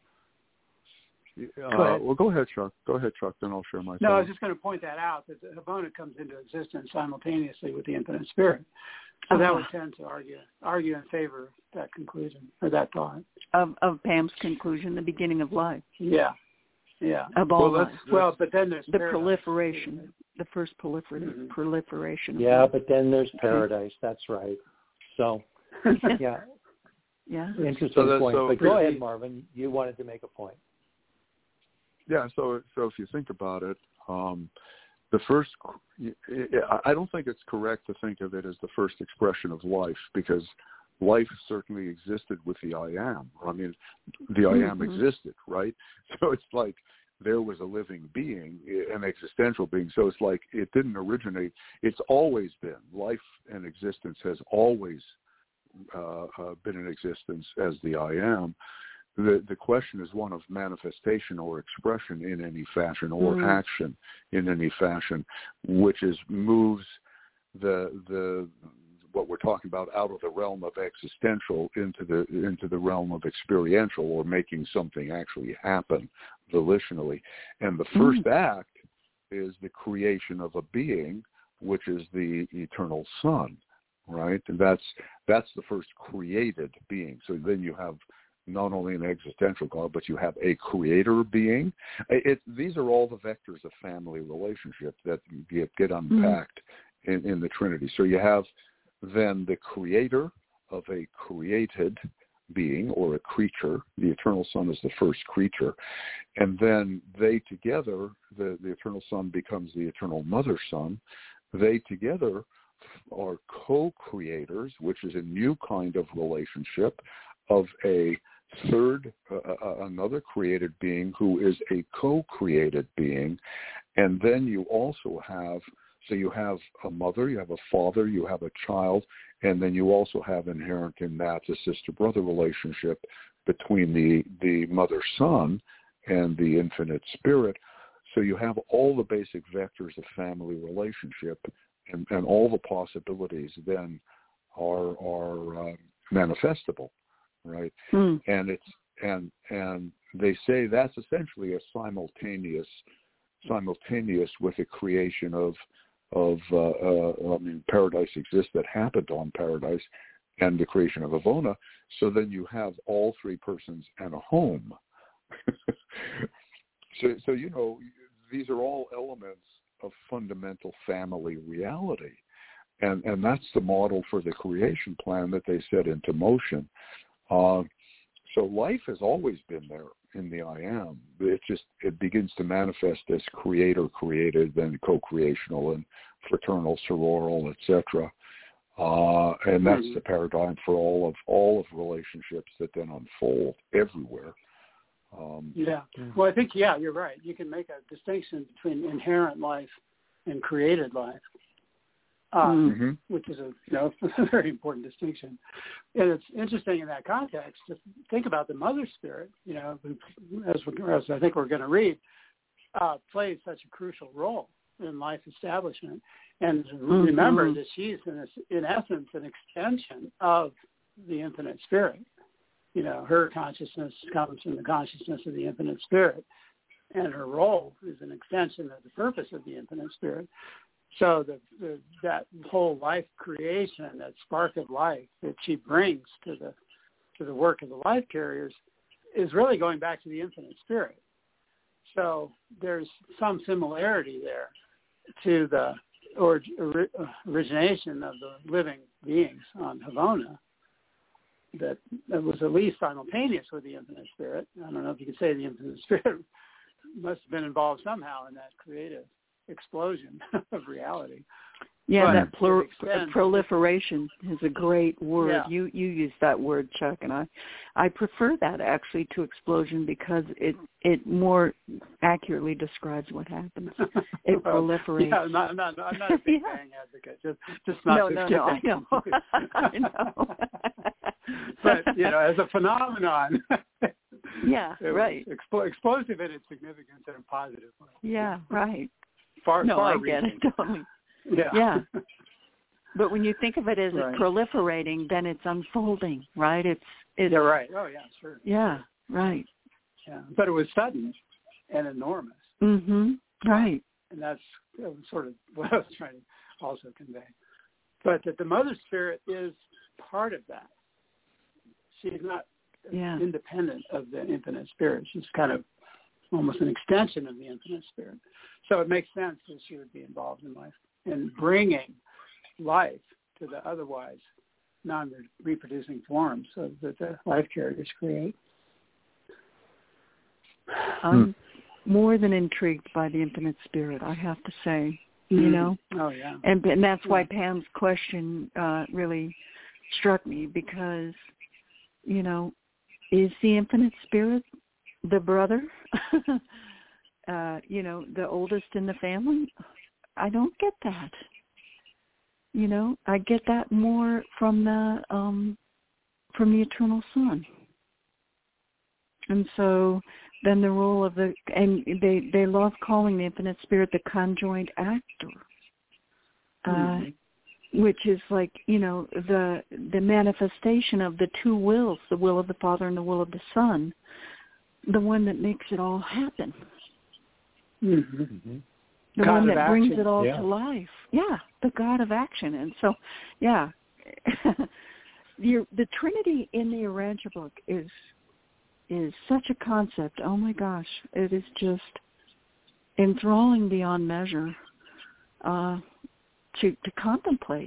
Well, go ahead, Chuck. Then I'll share my thoughts. No, I was just going to point that out, that the Havana comes into existence simultaneously with the infinite spirit. So that would tend to argue in favor of that conclusion, or that thought. Of Pam's conclusion, the beginning of life. Yeah. Of all life. But then there's the proliferation, the first proliferation. Yeah, but then there's paradise. That's right. So, yeah. Interesting point. But go ahead, Marvin. You wanted to make a point. Yeah. So if you think about it, the first, I don't think it's correct to think of it as the first expression of life, because life certainly existed with the I Am. I mean, the I Am existed, right? So it's like there was a living being, an existential being. So it's like it didn't originate. It's always been. Life and existence has always been in existence as the I Am. The question is one of manifestation or expression in any fashion, or action in any fashion, which moves the what we're talking about out of the realm of existential into the realm of experiential, or making something actually happen volitionally. And the first act is the creation of a being, which is the eternal Son, right? And that's the first created being. So then you have not only an existential God, but you have a creator being. These are all the vectors of family relationship that get unpacked in the Trinity. So you have then the creator of a created being, or a creature. The eternal Son is the first creature. And then they together, the eternal Son becomes the eternal Mother Son. They together are co-creators, which is a new kind of relationship of a third, another created being who is a co-created being. And then you also have, so you have a mother, you have a father, you have a child, and then you also have inherent in that a sister-brother relationship between the mother-son and the infinite spirit. So you have all the basic vectors of family relationship, and all the possibilities then are manifestable, right? And it's and they say that's essentially a simultaneous with the creation of Paradise Exists that happened on Paradise, and the creation of Avona. So then you have all three persons and a home. So you know, these are all elements of fundamental family reality, and that's the model for the creation plan that they set into motion. So life has always been there in the I Am. It begins to manifest as creator created, then co-creational and fraternal, sororal, etc. And that's the paradigm for all of relationships that then unfold everywhere. Well, I think, you're right. You can make a distinction between inherent life and created life, which is a very important distinction. And it's interesting in that context to think about the mother spirit, as I think we're going to read, plays such a crucial role in life establishment. And remember that she's, in essence, an extension of the infinite spirit. Her consciousness comes from the consciousness of the infinite spirit, and her role is an extension of the purpose of the infinite spirit. So that whole life creation, that spark of life that she brings to the work of the life carriers, is really going back to the infinite spirit. So there's some similarity there to the origination of the living beings on Havona. That was at least simultaneous with the infinite spirit. I don't know if you could say the infinite spirit must have been involved somehow in that creative explosion of reality. Yeah, but that proliferation is a great word. Yeah. You use that word, Chuck, and I prefer that actually to explosion because it more accurately describes what happens. It proliferates. Yeah, I'm not a big bang advocate. Just not. No, I know. I know. But as a phenomenon. Yeah, right. Explosive in its significance in a positive way. Yeah, right. Far I reaching. get it totally. Yeah. But when you think of it as proliferating, then it's unfolding, right? It's yeah, right. Oh, yeah, sure. Yeah, right. Yeah, but it was sudden and enormous. Right. And that's sort of what I was trying to also convey. But that the mother spirit is part of that. She's not independent of the infinite spirit. She's kind of almost an extension of the infinite spirit. So it makes sense that she would be involved in life and bringing life to the otherwise non-reproducing forms that the life carriers create. I'm more than intrigued by the infinite spirit, I have to say, Oh, yeah. And that's why Pam's question really struck me because, is the infinite spirit the brother? The oldest in the family? I don't get that. I get that more from the eternal Son. And so then the role of they love calling the infinite spirit the conjoined actor, which is like, the manifestation of the two wills, the will of the Father and the will of the Son, the one that makes it all happen. The God one that brings action. it all to life. Yeah, the God of action. And so, the Trinity in the Urantia book is such a concept. Oh my gosh, it is just enthralling beyond measure to contemplate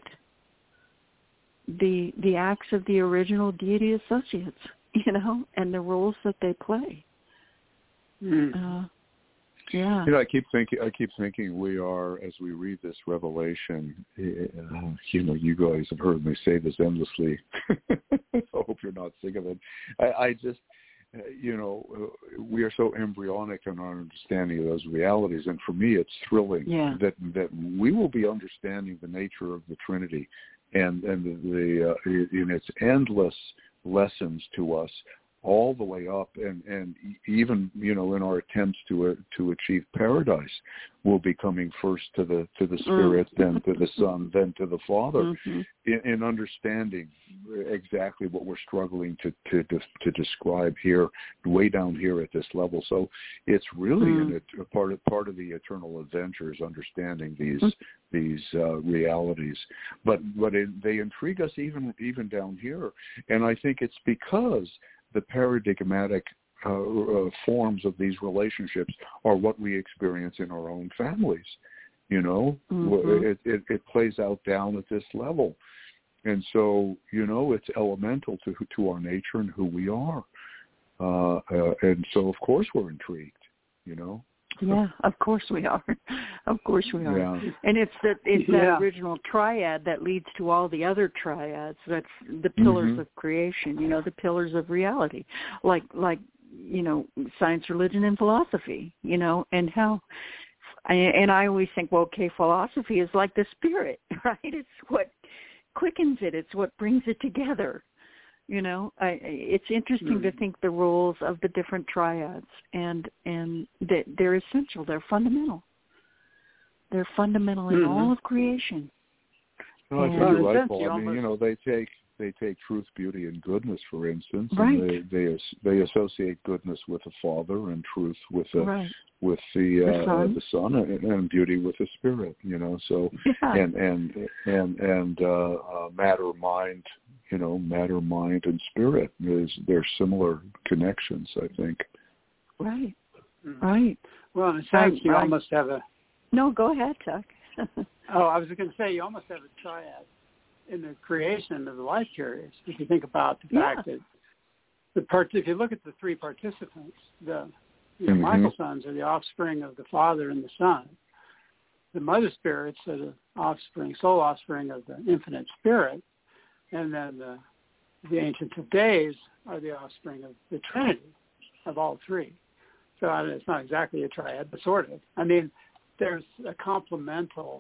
the acts of the original deity associates, and the roles that they play. Yeah. I keep thinking we are, as we read this revelation, you guys have heard me say this endlessly. I hope you're not sick of it. I just, we are so embryonic in our understanding of those realities. And for me, it's thrilling that we will be understanding the nature of the Trinity and the in its endless lessons to us, all the way up, and even in our attempts to achieve paradise, we'll be coming first to the Spirit, then to the Son, then to the Father, in understanding exactly what we're struggling to describe here, way down here at this level. So it's really a part of the eternal adventures, understanding these realities. But they intrigue us even down here, and I think it's because the paradigmatic forms of these relationships are what we experience in our own families. It plays out down at this level, and so it's elemental to our nature and who we are, and so of course we're intrigued. Yeah, of course we are. Of course we are. Yeah. And it's that original triad that leads to all the other triads. That's the pillars of creation, the pillars of reality, like science, religion, and philosophy, and how. And I always think, philosophy is like the spirit, right? It's what quickens it. It's what brings it together. It's interesting to think the roles of the different triads, and that they're essential. They're fundamental. They're fundamental in all of creation. No, I think you're right, Paul. I mean, they take truth, beauty, and goodness, for instance. Right. And they associate goodness with the Father and truth with the Son, and beauty with the Spirit. So and matter, mind. Matter, mind, and spirit. There's similar connections, I think. Right. Right. Well, in a sense, you almost have a... No, go ahead, Chuck. I was going to say, you almost have a triad in the creation of the life carriers. If you think about the fact that if you look at the three participants, the Michael sons are the offspring of the Father and the Son. The mother spirits are the sole offspring of the infinite Spirit. And then the Ancients of Days are the offspring of the Trinity, of all three. So it's not exactly a triad, but sort of. I mean, there's a combination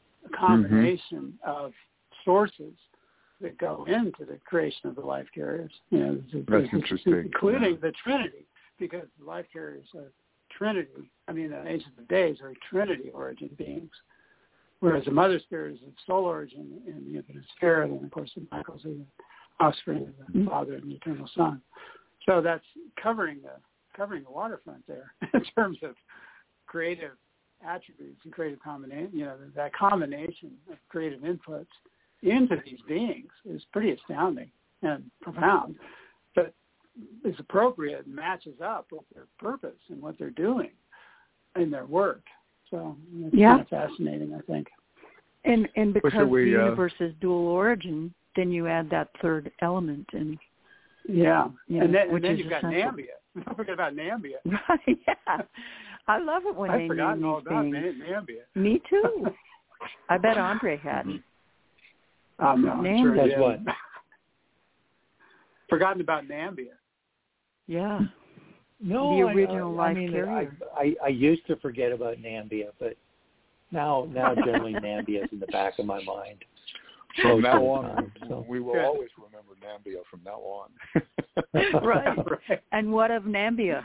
of sources that go into the creation of the life carriers. That's interesting. Including the Trinity, because the life carriers are Trinity. I mean, the Ancients of Days are Trinity origin beings. Whereas the mother spirit is of soul origin and the infinite Spirit, and of course the Michaels are the offspring of the Father and the eternal Son. So that's covering the waterfront there in terms of creative attributes and creative combination. That combination of creative inputs into these beings is pretty astounding and profound, but is appropriate and matches up with their purpose and what they're doing in their work. So it's kind of fascinating, I think. And because the universe is dual origin, then you add that third element. And then you've got Nambia. Don't forget about Nambia. Right, yeah. I love it when they name all these about things. Nambia. Me too. I bet Andre hadn't. No, Nambia. Sure That's what? Forgotten about Nambia. Yeah. No, the original life carrier. I used to forget about Nambia, but now generally Nambia is in the back of my mind. From now on, we will always remember Nambia from now on. Right. And what of Nambia?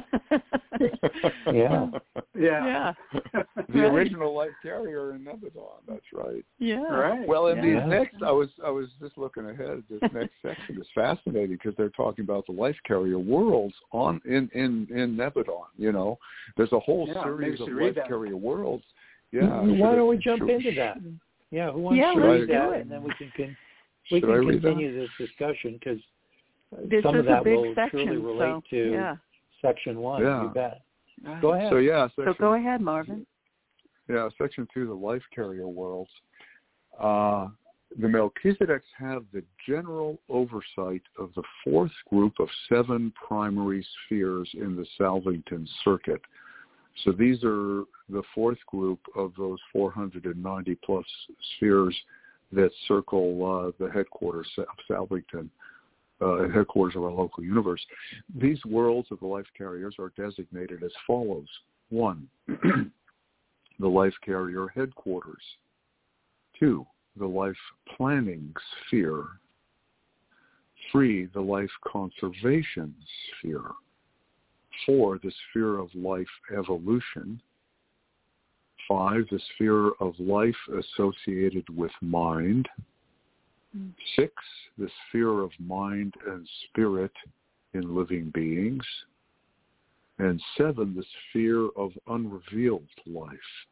Yeah. The original life carrier in Nebadon. That's right. Yeah. Right. Well, in these next, I was just looking ahead. This next section is fascinating because they're talking about the life carrier worlds in Nebadon. There's a whole series of life carrier worlds. Yeah. Why don't we jump into that? Yeah, who wants to read that? And then we can continue this discussion because some of that will truly relate to Section 1. Yeah. You bet. Right. Go ahead. So go ahead, Marvin. Yeah, Section 2, the life carrier worlds. The Melchizedeks have the general oversight of the fourth group of 7 primary spheres in the Salvington circuit. So these are the fourth group of those 490 plus spheres that circle the headquarters of Salvington, headquarters of our local universe. These worlds of the life carriers are designated as follows. 1, the life carrier headquarters. 2, the life planning sphere. 3, the life conservation sphere. 4, the sphere of life evolution. 5, the sphere of life associated with mind. 6, the sphere of mind and spirit in living beings. And 7, the sphere of unrevealed life.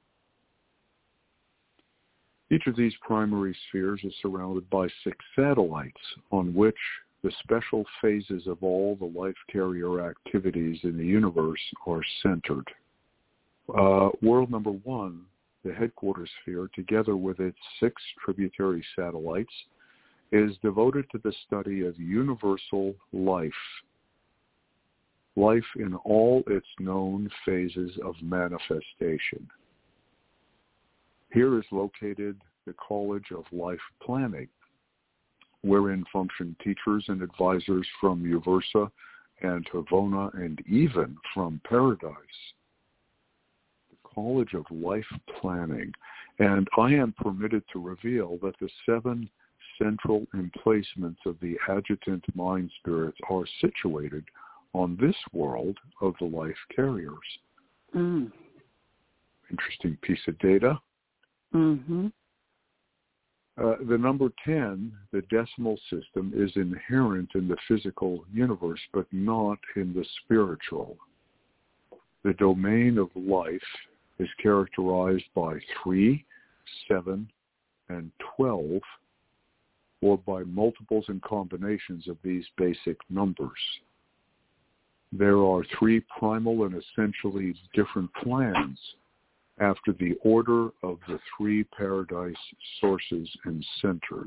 Each of these primary spheres is surrounded by 6 satellites on which the special phases of all the life carrier activities in the universe are centered. World number 1, the headquarters sphere, together with its 6 tributary satellites, is devoted to the study of universal life, life in all its known phases of manifestation. Here is located the College of Life Planning, wherein function teachers and advisors from Uversa and Havona and even from Paradise. The College of Life Planning. And I am permitted to reveal that the 7 central emplacements of the adjutant mind spirits are situated on this world of the life carriers. Interesting piece of data. Mm-hmm. The number 10, the decimal system, is inherent in the physical universe, but not in the spiritual. The domain of life is characterized by 3, 7, and 12, or by multiples and combinations of these basic numbers. There are 3 primal and essentially different plans after the order of the 3 paradise sources and centers.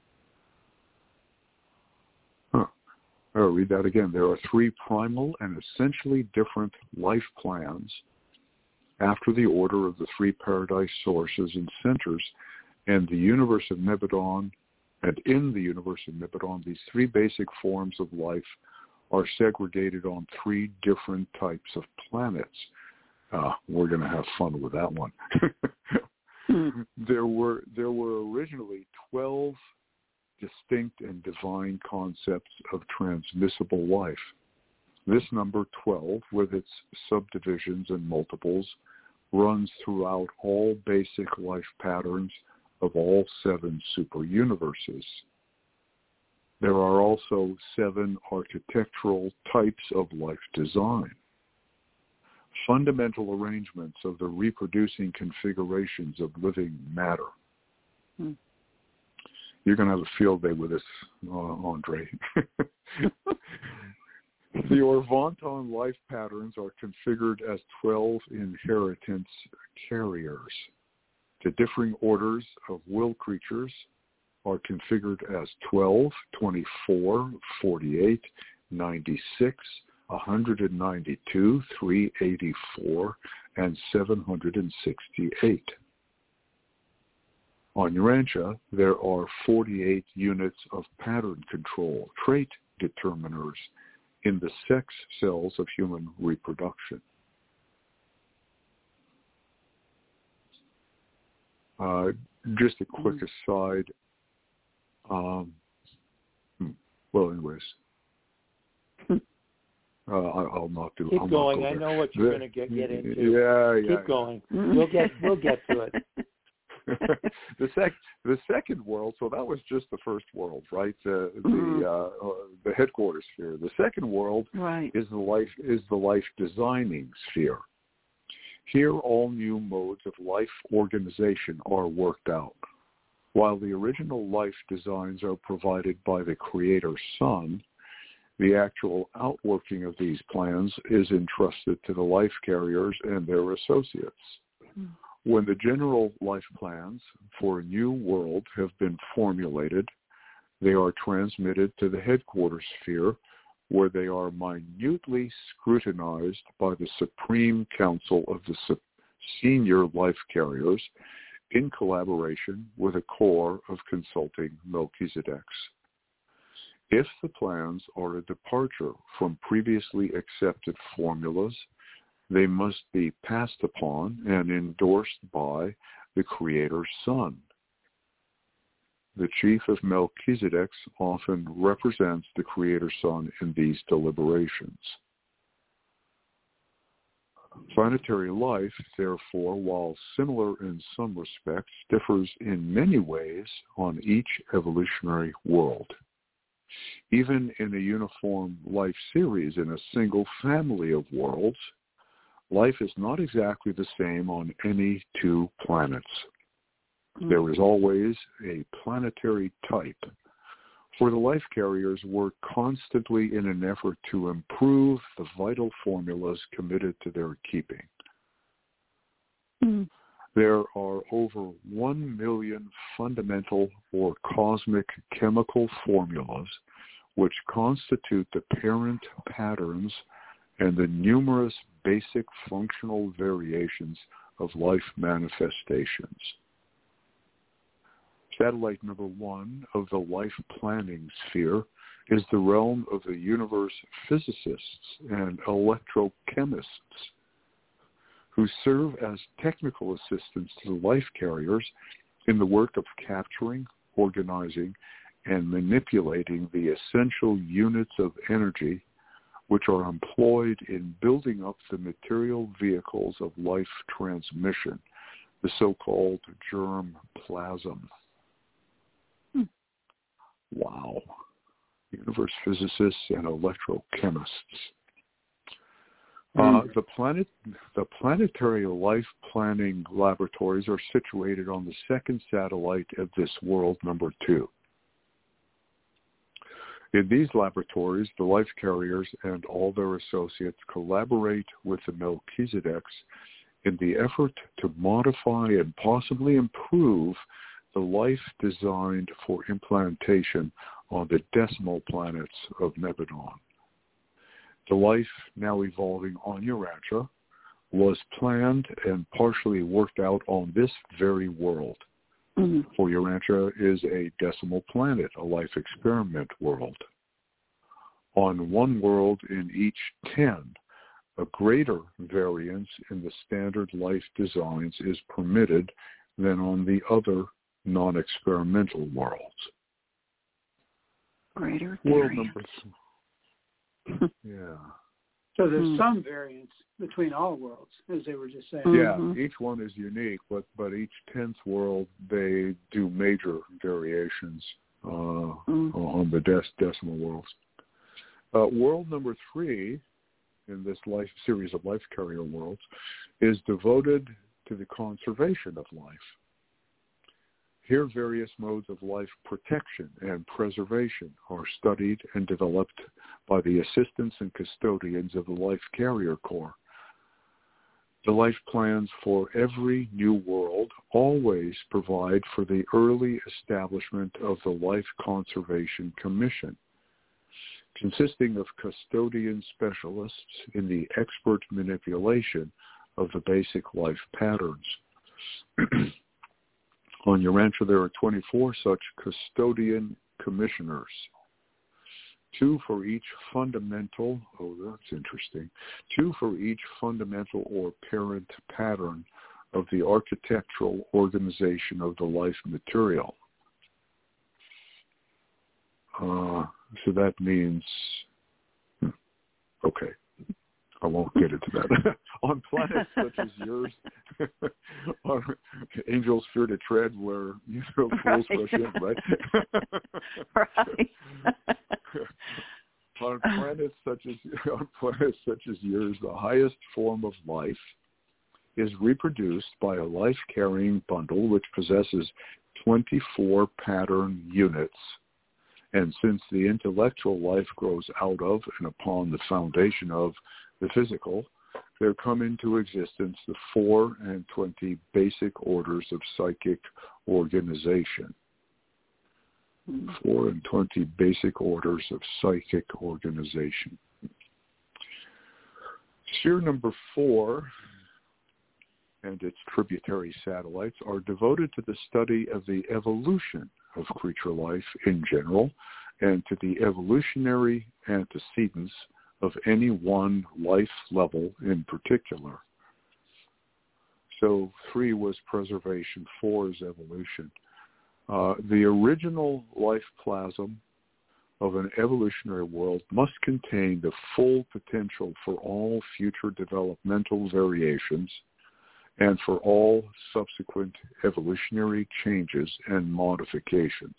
I'll read that again. There are 3 primal and essentially different life plans after the order of the 3 paradise sources and centers, and the universe of Nibbidon, and in the universe of Nibbidon, these 3 basic forms of life are segregated on 3 different types of planets. We're going to have fun with that one. There were originally 12 distinct and divine concepts of transmissible life. This number 12, with its subdivisions and multiples, runs throughout all basic life patterns of all 7 super universes. There are also 7 architectural types of life design. Fundamental arrangements of the reproducing configurations of living matter. You're going to have a field day with this, Andre. The Orvonton life patterns are configured as 12 inheritance carriers. The differing orders of will creatures are configured as 12, 24, 48, 96, 192, 384, and 768. On Urantia, there are 48 units of pattern control, trait determiners, in the sex cells of human reproduction. Just a quick aside. Well, anyways. I'll not do. Keep going. I know what you're going to get into. Yeah. Keep going. We'll get to it. The second world. So that was just the first world, right? The headquarters sphere. The second world is the life designing sphere. Here, all new modes of life organization are worked out. While the original life designs are provided by the Creator Sun, the actual outworking of these plans is entrusted to the life carriers and their associates. When the general life plans for a new world have been formulated, they are transmitted to the headquarters sphere, where they are minutely scrutinized by the Supreme Council of the Senior Life Carriers in collaboration with a corps of consulting Melchizedeks. If the plans are a departure from previously accepted formulas, they must be passed upon and endorsed by the Creator's Son. The chief of Melchizedeks often represents the Creator's Son in these deliberations. Planetary life, therefore, while similar in some respects, differs in many ways on each evolutionary world. Even in a uniform life series in a single family of worlds, life is not exactly the same on any two planets. There is always a planetary type, for the life carriers work constantly in an effort to improve the vital formulas committed to their keeping. There are over 1 million fundamental or cosmic chemical formulas which constitute the parent patterns and the numerous basic functional variations of life manifestations. Satellite number 1 of the life planning sphere is the realm of the universe physicists and electrochemists who serve as technical assistants to the life carriers in the work of capturing, organizing, and manipulating the essential units of energy which are employed in building up the material vehicles of life transmission, the so-called germ plasm. Wow. Universe physicists and electrochemists. The planetary life planning laboratories are situated on the second satellite of this world, number 2. In these laboratories, the life carriers and all their associates collaborate with the Melchizedeks in the effort to modify and possibly improve the life designed for implantation on the decimal planets of Nebadon. The life now evolving on Urantia was planned and partially worked out on this very world. For Urantia is a decimal planet, a life experiment world. On one world in each 10, a greater variance in the standard life designs is permitted than on the other non-experimental worlds. Greater World variance. number Yeah. So there's some variance between all worlds, as they were just saying. Yeah, each one is unique, but each 10th world, they do major variations on the decimal worlds. World number 3 in this life series of life carrier worlds is devoted to the conservation of life. Here, various modes of life protection and preservation are studied and developed by the assistants and custodians of the Life Carrier Corps. The life plans for every new world always provide for the early establishment of the Life Conservation Commission, consisting of custodian specialists in the expert manipulation of the basic life patterns. On Urantia, there are 24 such custodian commissioners, 2 for each fundamental, that's interesting, 2 for each fundamental or parent pattern of the architectural organization of the life material. So that means, okay, I won't get into that. On planets such as yours, angels fear to tread where fools rush in, right? Right. On planets such as yours, the highest form of life is reproduced by a life-carrying bundle which possesses 24 pattern units. And since the intellectual life grows out of and upon the foundation of the physical, there come into existence the 24 basic orders of psychic organization. 4 and 20 basic orders of psychic organization. Sphere number 4 and its tributary satellites are devoted to the study of the evolution of creature life in general and to the evolutionary antecedents of any one life level in particular. So 3 was preservation, 4 is evolution. The original life plasm of an evolutionary world must contain the full potential for all future developmental variations and for all subsequent evolutionary changes and modifications.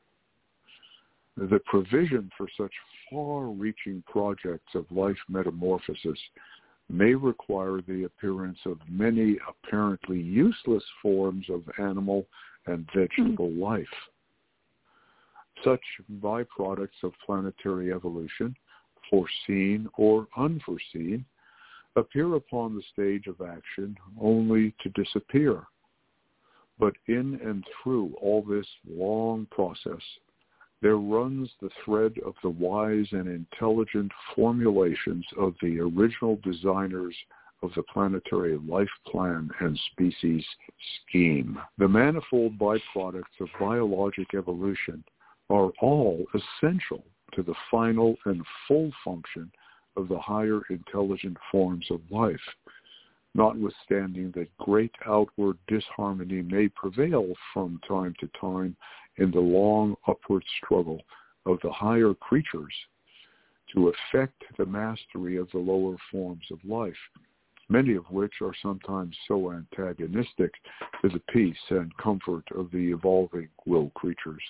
The provision for such far-reaching projects of life metamorphosis may require the appearance of many apparently useless forms of animal and vegetable life. Such byproducts of planetary evolution, foreseen or unforeseen, appear upon the stage of action only to disappear. But in and through all this long process, there runs the thread of the wise and intelligent formulations of the original designers of the planetary life plan and species scheme. The manifold byproducts of biologic evolution are all essential to the final and full function of the higher intelligent forms of life, notwithstanding that great outward disharmony may prevail from time to time in the long upward struggle of the higher creatures to effect the mastery of the lower forms of life, many of which are sometimes so antagonistic to the peace and comfort of the evolving will creatures.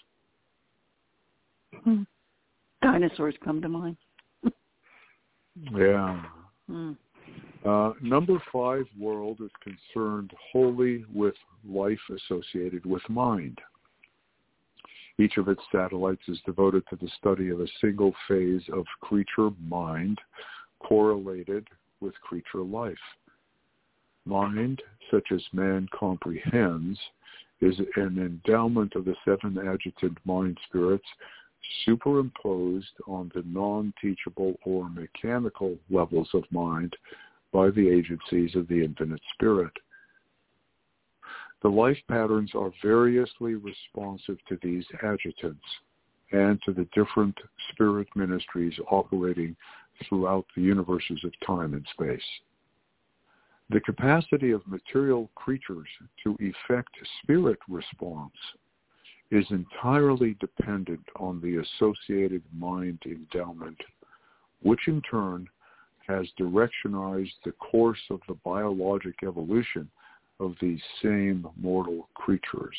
Dinosaurs come to mind. Yeah. Number 5 world is concerned wholly with life associated with mind. Each of its satellites is devoted to the study of a single phase of creature mind correlated with creature life. Mind, such as man comprehends, is an endowment of the 7 adjutant mind spirits superimposed on the non-teachable or mechanical levels of mind by the agencies of the infinite spirit. The life patterns are variously responsive to these adjutants and to the different spirit ministries operating throughout the universes of time and space. The capacity of material creatures to effect spirit response is entirely dependent on the associated mind endowment, which in turn has directionized the course of the biologic evolution of these same mortal creatures.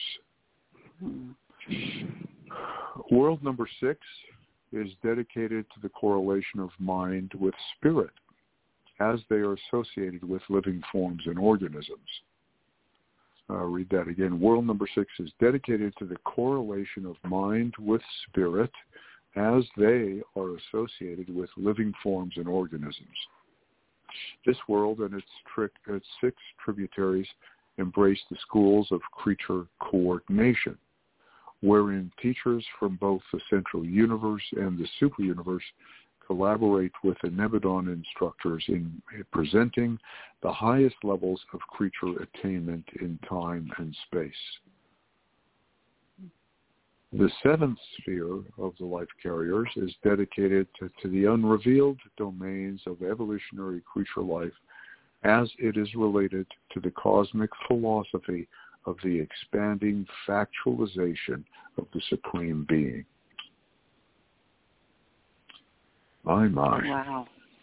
World number 6 is dedicated to the correlation of mind with spirit as they are associated with living forms and organisms. I'll read that again. World number 6 is dedicated to the correlation of mind with spirit as they are associated with living forms and organisms. This world and its 6 tributaries embrace the schools of creature coordination, wherein teachers from both the central universe and the superuniverse collaborate with the Nebadon instructors in presenting the highest levels of creature attainment in time and space. The 7th sphere of the life carriers is dedicated to the unrevealed domains of evolutionary creature life as it is related to the cosmic philosophy of the expanding factualization of the Supreme Being. My. Wow.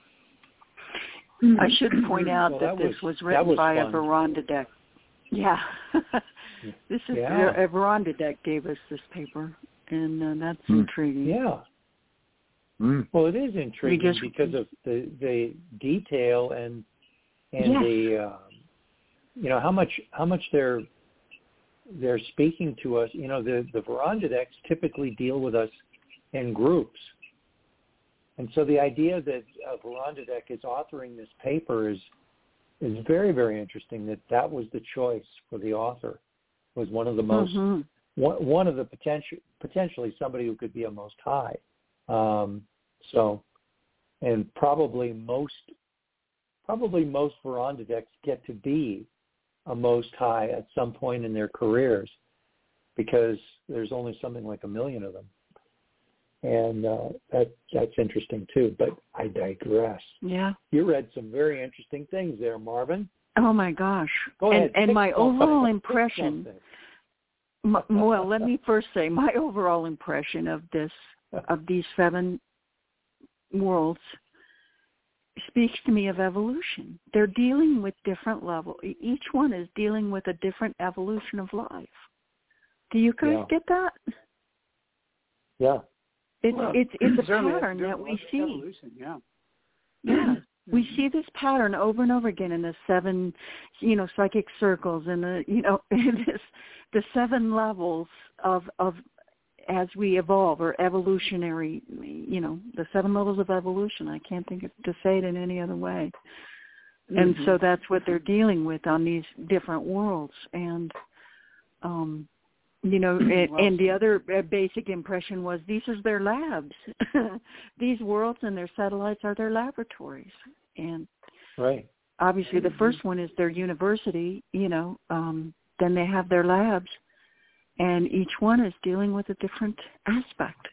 I should point out that this was written by a Verondadek. Yeah. This is a Verondadek gave us this paper, and that's intriguing. Yeah. Well, it is intriguing because of the detail and the how much they're speaking to us. The Verondadeks typically deal with us in groups. And so the idea that Verondadek is authoring this paper is very, very interesting, that was the choice for the author, was one of the most one of the potentially somebody who could be a most high. And probably most Verondadecks get to be a most high at some point in their careers, because there's only something like 1 million of them. And that's interesting too, but I digress. Yeah. You read some very interesting things there, Marvin. Oh my gosh. Go ahead. And my overall impression, well, let me first say my overall impression of these 7 worlds speaks to me of evolution. They're dealing with different levels. Each one is dealing with a different evolution of life. Do you guys get that? Yeah. It's a pattern that we see. Evolution, yeah. Yeah. We see this pattern over and over again in the 7, psychic circles and the 7 levels of as we evolve, or evolutionary, the 7 levels of evolution. I can't think to say it in any other way. Mm-hmm. And so that's what they're dealing with on these different worlds. And, and the other basic impression was these are their labs. These worlds and their satellites are their laboratories. And right. Obviously the first one is their university, then they have their labs. And each one is dealing with a different aspect.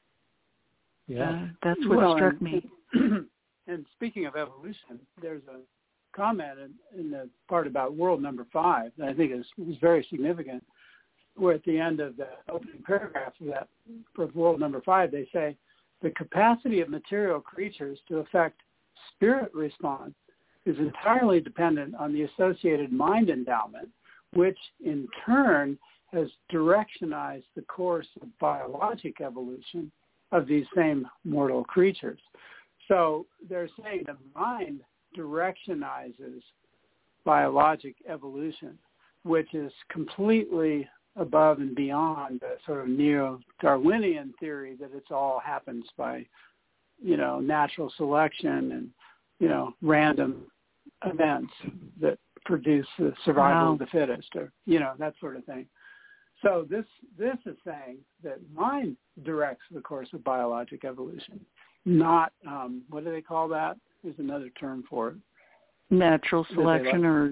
Yeah, that's what struck me. And speaking of evolution, there's a comment in the part about world number 5 that I think is very significant, where at the end of the opening paragraph of that, for world number 5, they say, the capacity of material creatures to affect spirit response is entirely dependent on the associated mind endowment, which in turn has directionized the course of biologic evolution of these same mortal creatures. So they're saying the mind directionizes biologic evolution, which is completely above and beyond the sort of neo-Darwinian theory that it's all happens by, natural selection and, random events that produce the survival of the fittest, or, that sort of thing. So this is saying that mind directs the course of biologic evolution, not what do they call that? There's another term for it. Natural selection, or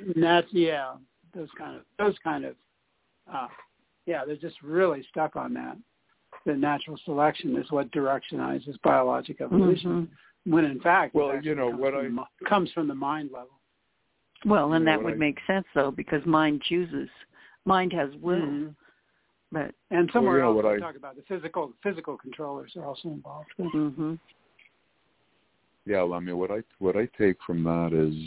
those kind of. They're just really stuck on that. The natural selection is what directionizes biologic evolution, when in fact, comes from the mind level. Well, and that would make sense though, because mind chooses. Mind has will, and somewhere else we talk about the physical controllers are also involved. Mm-hmm. Yeah, well, I mean, what I take from that is,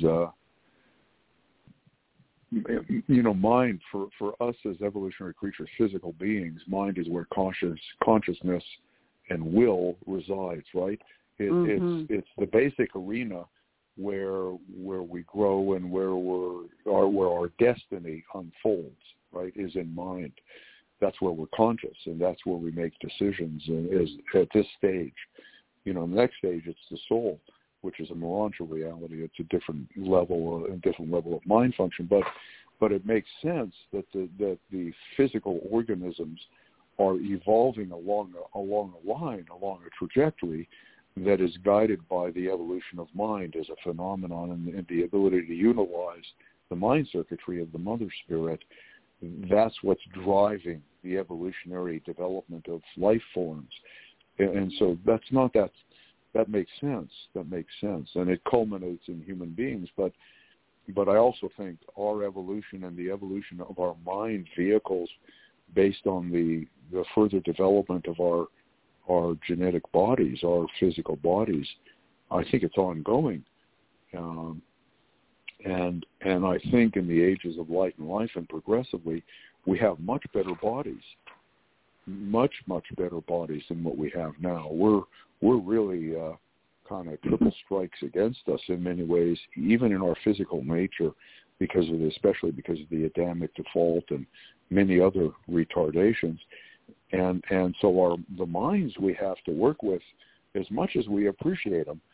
mind for us as evolutionary creatures, physical beings, mind is where consciousness and will resides, right? It's the basic arena where we grow and where our destiny unfolds, right, is in mind. That's where we're conscious, and that's where we make decisions. And is at this stage, the next stage, it's the soul, which is a Morancha reality. It's a different level of mind function. But it makes sense that the physical organisms are evolving along a line, along a trajectory that is guided by the evolution of mind as a phenomenon, and the ability to utilize the mind circuitry of the mother spirit. That's what's driving the evolutionary development of life forms. And so that makes sense. That makes sense. And it culminates in human beings. But I also think our evolution and the evolution of our mind vehicles based on the further development of our genetic bodies, our physical bodies, I think it's ongoing. And I think in the ages of light and life and progressively, we have much better bodies, much better bodies than what we have now. We're really kind of triple strikes against us in many ways, even in our physical nature, especially because of the Adamic default and many other retardations. And so the minds we have to work with, as much as we appreciate them,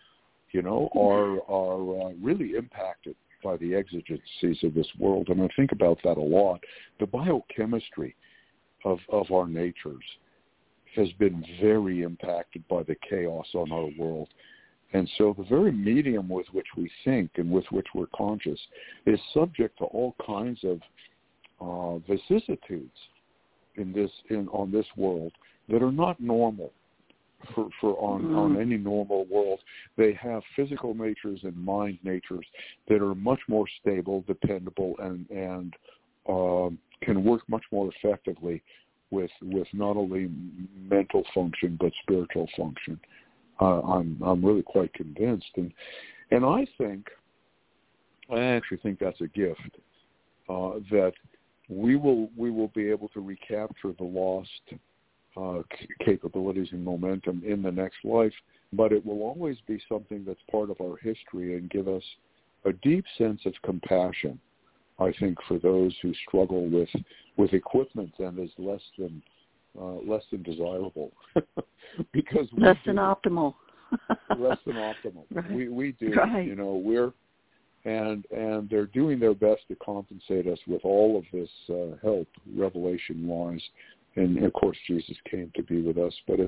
are really impacted by the exigencies of this world. And I think about that a lot. The biochemistry of our natures has been very impacted by the chaos on our world. And so the very medium with which we think and with which we're conscious is subject to all kinds of vicissitudes on this world that are not normal on any normal world. They have physical natures and mind natures that are much more stable, dependable, and can work much more effectively with not only mental function but spiritual function. I'm really quite convinced, and I actually think that's a gift, that we will be able to recapture the lost capabilities and momentum in the next life, but it will always be something that's part of our history and give us a deep sense of compassion, I think, for those who struggle with equipment and is less than desirable. Because less than optimal. Less than optimal. Right. We do. Right. And they're doing their best to compensate us with all of this help, revelation-wise. And of course, Jesus came to be with us. But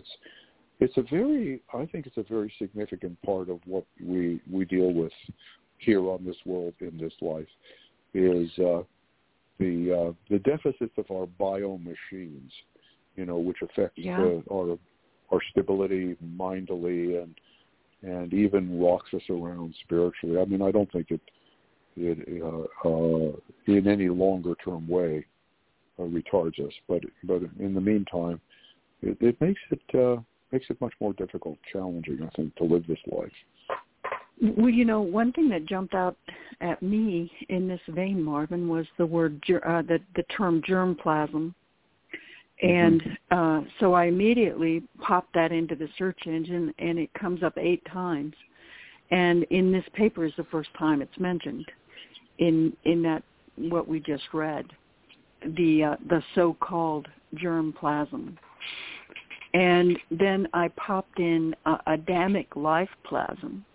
I think it's a very significant part of what we deal with here on this world in this life is the deficits of our biomachines, which affect our stability mindily and even rocks us around spiritually. I mean, I don't think it in any longer term way retards us, but in the meantime, it makes it much more difficult, challenging, I think, to live this life. Well, one thing that jumped out at me in this vein, Marvin, was the word the term germplasm. And so I immediately popped that into the search engine, and it comes up 8 times. And in this paper is the first time it's mentioned in that what we just read, the so-called germplasm. And then I popped in Adamic life plasm,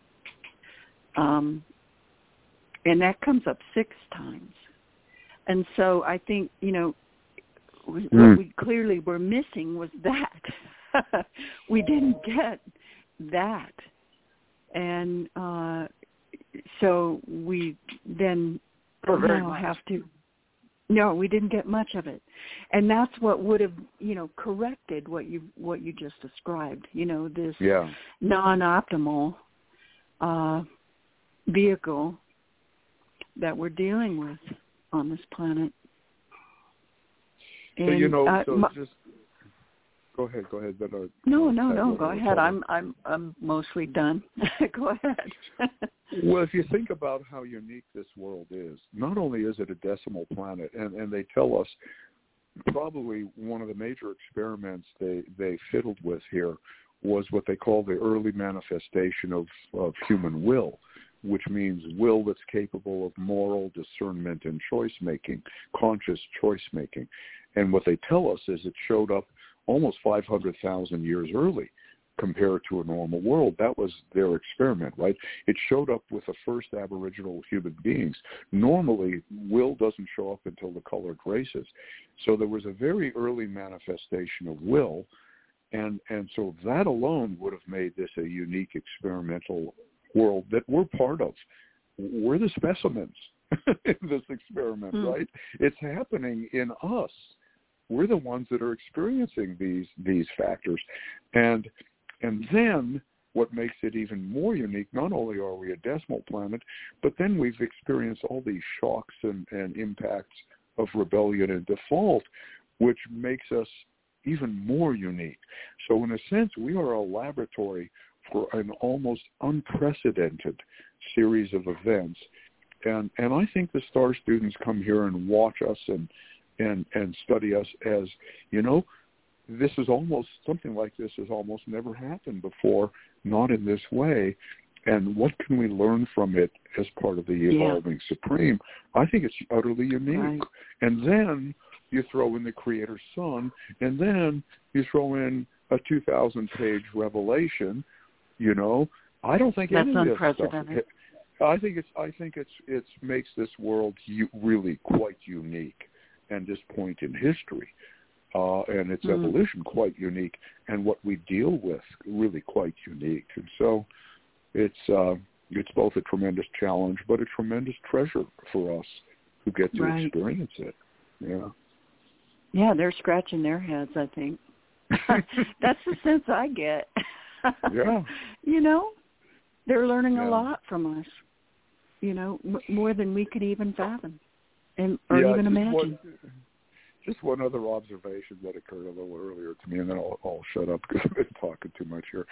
and that comes up 6 times. And so I think, what we clearly were missing was that. We didn't get that. And so we then now have to... No, we didn't get much of it. And that's what would have, corrected what you just described, this non-optimal vehicle that we're dealing with on this planet. So just go ahead. But, no. Go ahead. I'm mostly done. Go ahead. Well, if you think about how unique this world is, not only is it a decimal planet, and they tell us probably one of the major experiments they fiddled with here was what they call the early manifestation of human will, which means will that's capable of moral discernment and choice-making, conscious choice-making. And what they tell us is it showed up almost 500,000 years early compared to a normal world. That was their experiment, right? It showed up with the first Aboriginal human beings. Normally, will doesn't show up until the colored races. So there was a very early manifestation of will, and so that alone would have made this a unique experimental world that we're part of. We're the specimens in this experiment, right? It's happening in us. We're the ones that are experiencing these factors. And then what makes it even more unique, not only are we a decimal planet, but then we've experienced all these shocks and impacts of rebellion and default, which makes us even more unique. So in a sense, we are a laboratory for an almost unprecedented series of events. And I think the STAR students come here and watch us and study us as, this is almost, something like this has almost never happened before, not in this way. And what can we learn from it as part of the Evolving Supreme? I think it's utterly unique. Right. And then you throw in the Creator's Son, and then you throw in a 2,000-page revelation. I don't think any of this unprecedented. I think it makes this world really quite unique and this point in history. and its evolution quite unique, and what we deal with really quite unique. And so it's both a tremendous challenge, but a tremendous treasure for us who get to experience it. Yeah. Yeah, they're scratching their heads, I think. That's the sense I get. Yeah. You know, they're learning a lot from us, you know, more than we could even fathom or even imagine. Just one other observation that occurred a little earlier to me, and then I'll shut up because I've been talking too much here.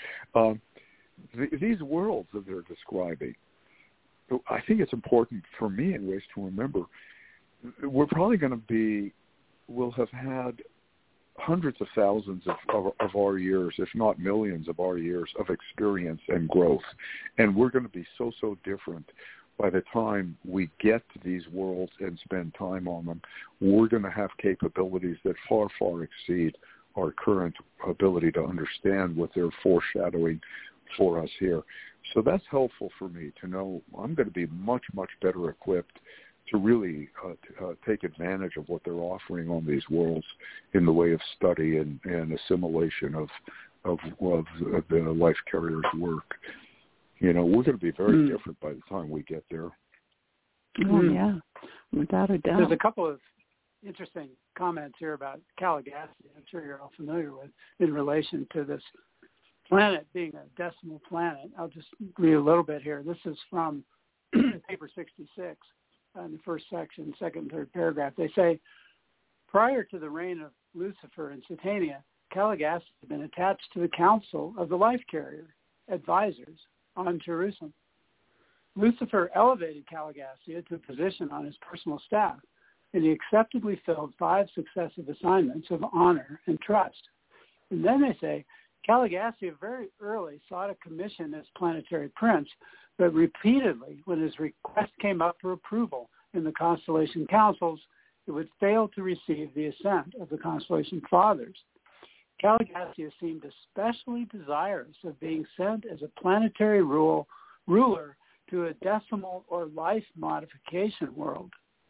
These worlds that they're describing, I think it's important for me in ways to remember, we're probably going to we'll have had hundreds of thousands of our years, if not millions of our years of experience and growth. And we're going to be so different by the time we get to these worlds and spend time on them. We're going to have capabilities that far exceed our current ability to understand what they're foreshadowing for us here. So that's helpful for me to know I'm going to be much better equipped to really take advantage of what they're offering on these worlds in the way of study and assimilation of the life carrier's work. You know, we're going to be very different by the time we get there. Oh, yeah, without a doubt. There's a couple of interesting comments here about Caligastia, I'm sure you're all familiar with, in relation to this planet being a decimal planet. I'll just read a little bit here. This is from paper 66 in the first section, second and third paragraph. They say, prior to the reign of Lucifer in Satania, Caligastia had been attached to the council of the life carrier advisors on Jerusalem. Lucifer elevated Caligastia to a position on his personal staff, and he acceptably filled 5 successive assignments of honor and trust. And then they say, Caligastia very early sought a commission as planetary prince, but repeatedly, when his request came up for approval in the constellation councils, it would fail to receive the assent of the constellation fathers. Caligastia seemed especially desirous of being sent as a planetary ruler to a decimal or life modification world.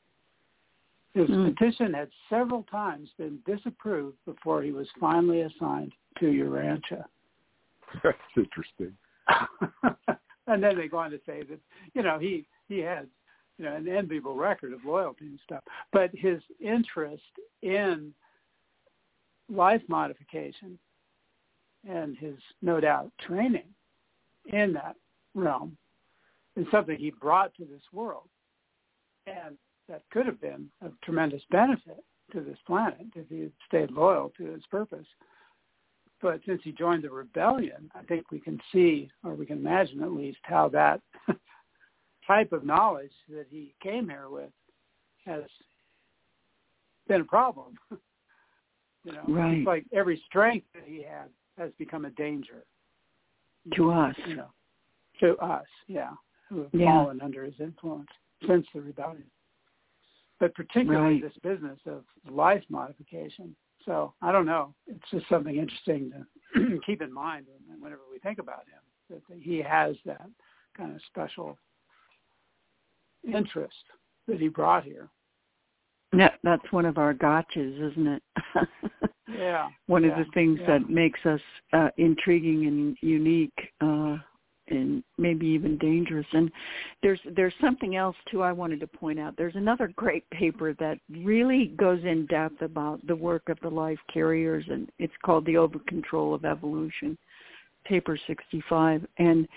His petition had several times been disapproved before he was finally assigned to Urantia. That's interesting. And then they go on to say that, you know, he had, you know, an enviable record of loyalty and stuff, but his interest in life modification and his, no doubt, training in that realm is something he brought to this world. And that could have been of tremendous benefit to this planet if he had stayed loyal to his purpose. But since he joined the rebellion, I think we can see, or we can imagine at least, how that type of knowledge that he came here with has been a problem. You know, right. It's like every strength that he had has become a danger. To us. You know, to us, yeah, who have fallen under his influence since the rebellion. But particularly this business of life modification. So I don't know. It's just something interesting to keep in mind whenever we think about him, that he has that kind of special interest that he brought here. Yeah, that's one of our gotchas, isn't it? Yeah. One of the things that makes us intriguing and unique and maybe even dangerous. And there's something else, too, I wanted to point out. There's another great paper that really goes in depth about the work of the life carriers, and it's called The Over-Control of Evolution, paper 65. And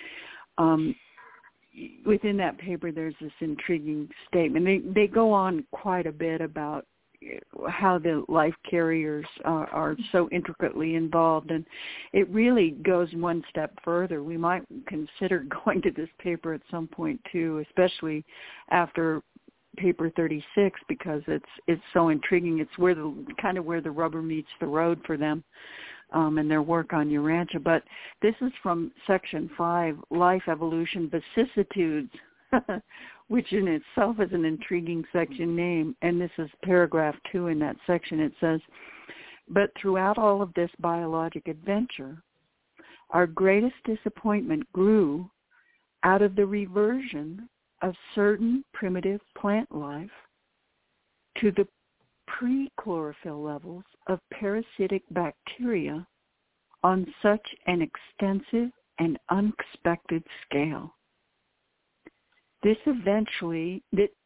within that paper, there's this intriguing statement. They go on quite a bit about how the life carriers are so intricately involved, and it really goes one step further. We might consider going to this paper at some point too, especially after paper 36, because it's so intriguing. It's where the rubber meets the road for them and their work on Urantia. But this is from section 5, Life Evolution Vicissitudes, which in itself is an intriguing section name. And this is paragraph 2 in that section. It says, but throughout all of this biologic adventure, our greatest disappointment grew out of the reversion of certain primitive plant life to the pre-chlorophyll levels of parasitic bacteria on such an extensive and unexpected scale. This eventuality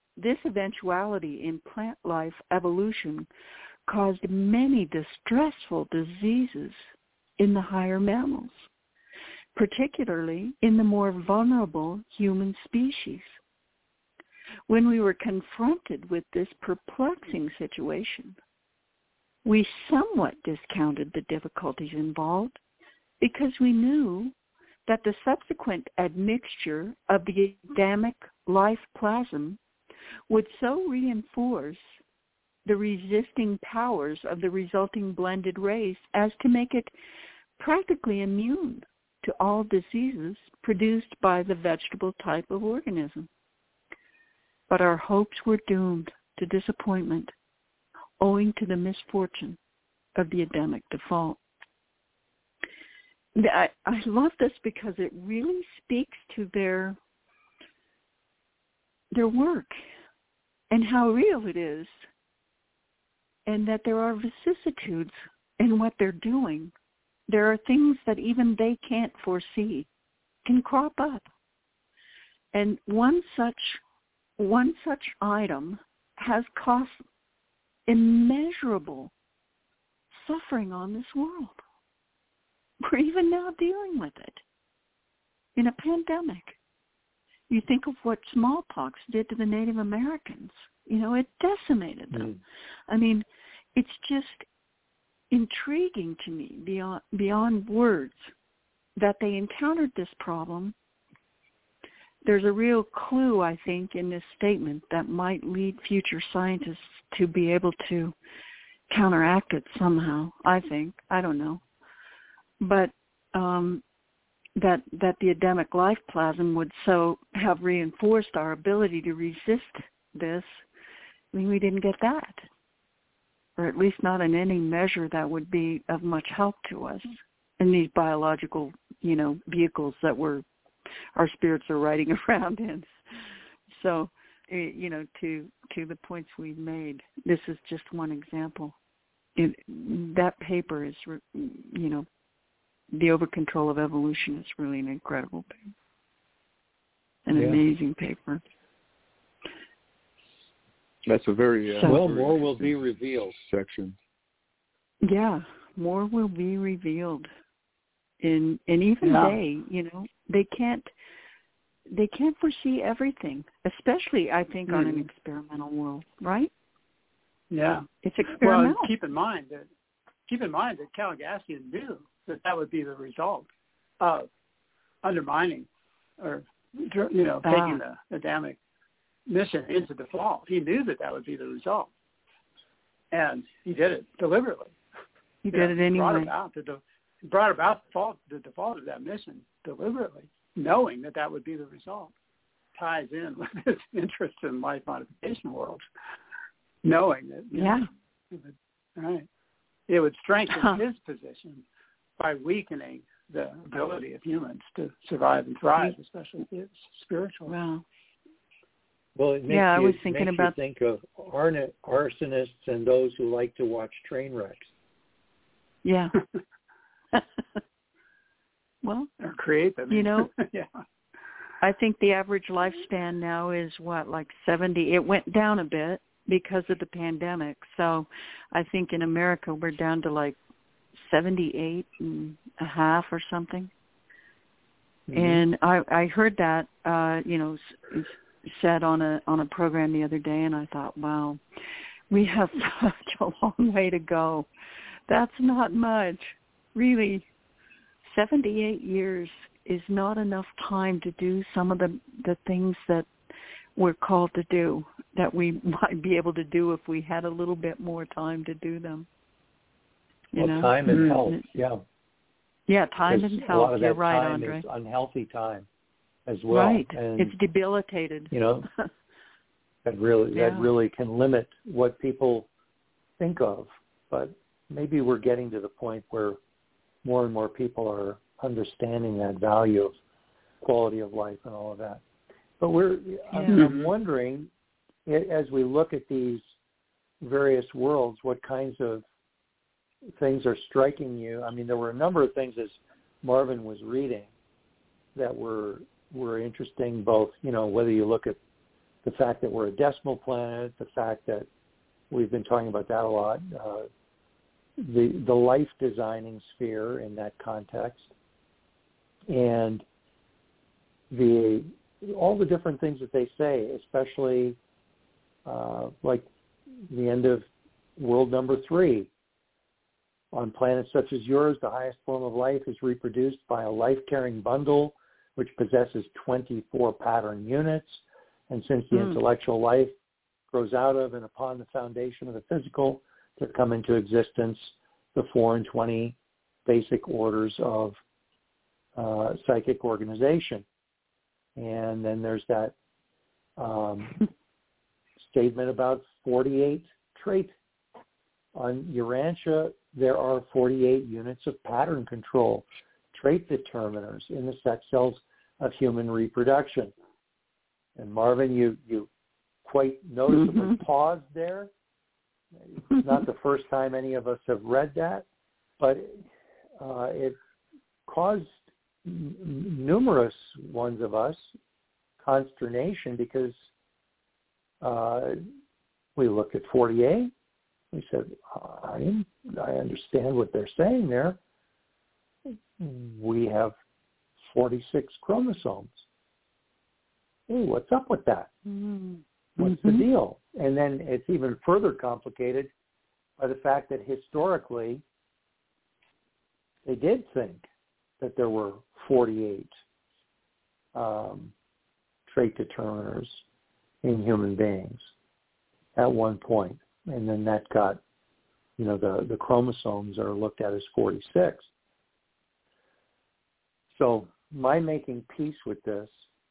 in plant life evolution caused many distressful diseases in the higher mammals, particularly in the more vulnerable human species. When we were confronted with this perplexing situation, we somewhat discounted the difficulties involved because we knew that the subsequent admixture of the Adamic life plasm would so reinforce the resisting powers of the resulting blended race as to make it practically immune to all diseases produced by the vegetable type of organism. But our hopes were doomed to disappointment owing to the misfortune of the Adamic default. I love this because it really speaks to their work and how real it is, and that there are vicissitudes in what they're doing. There are things that even they can't foresee can crop up. And one such item has caused immeasurable suffering on this world. We're even now dealing with it in a pandemic. You think of what smallpox did to the Native Americans. You know, it decimated them. I mean, it's just intriguing to me beyond words that they encountered this problem. There's a real clue, I think, in this statement that might lead future scientists to be able to counteract it somehow, I think. I don't know. But that the Adamic life plasm would so have reinforced our ability to resist this. I mean, we didn't get that, or at least not in any measure that would be of much help to us in these biological, vehicles that our spirits are riding around in. So, to the points we've made, this is just one example. That paper is, The Over-Control of Evolution is really an incredible paper. An amazing paper. That's a very more will be revealed section. Yeah, more will be revealed. And even they can't foresee everything, especially I think on an experimental world, right? Yeah, it's experimental. Well, keep in mind that Caligassian knew that would be the result of undermining or taking the Adamic mission into default. He knew that would be the result, and he did it deliberately. He did it anyway. Brought about the default of that mission deliberately, knowing that would be the result. Ties in with his interest in life modification worlds, knowing that it would strengthen his position by weakening the ability of humans to survive and thrive, especially spiritual. Wow. Well, it makes I was you think of arsonists and those who like to watch train wrecks. Yeah. Well, or create them. Yeah. I think the average lifespan now is like 70. It went down a bit because of the pandemic. So I think in America we're down to like 78 and a half or something. Mm-hmm. And I heard that said on a program the other day, and I thought, wow, we have such a long way to go. That's not much. Really, 78 years is not enough time to do some of the things that we're called to do, that we might be able to do if we had a little bit more time to do them. Time and health, yeah. Yeah, time and health. A lot of You're that right, time Andre. is unhealthy time as well. Right. And, it's debilitated. that really can limit what people think of. But maybe we're getting to the point where more and more people are understanding that value of quality of life and all of that. But I'm wondering, as we look at these various worlds, what kinds of things are striking you? I mean, there were a number of things as Marvin was reading that were interesting, both, whether you look at the fact that we're a decimal planet, the fact that we've been talking about that a lot, the life designing sphere in that context, and all the different things that they say, especially like the end of world number 3. On planets such as yours, the highest form of life is reproduced by a life-carrying bundle which possesses 24 pattern units. And since the intellectual life grows out of and upon the foundation of the physical, there come into existence the 4 and 20 basic orders of psychic organization. And then there's that statement about 48 traits. On Urantia, there are 48 units of pattern control, trait determiners in the sex cells of human reproduction. And Marvin, you quite noticeably paused there. It's not the first time any of us have read that, but it caused numerous ones of us consternation because we looked at 48. We said, I understand what they're saying there. We have 46 chromosomes. Hey, what's up with that? What's the deal? And then it's even further complicated by the fact that historically they did think that there were 48 trait determiners in human beings at one point. And then that got, the chromosomes are looked at as 46. So my making peace with this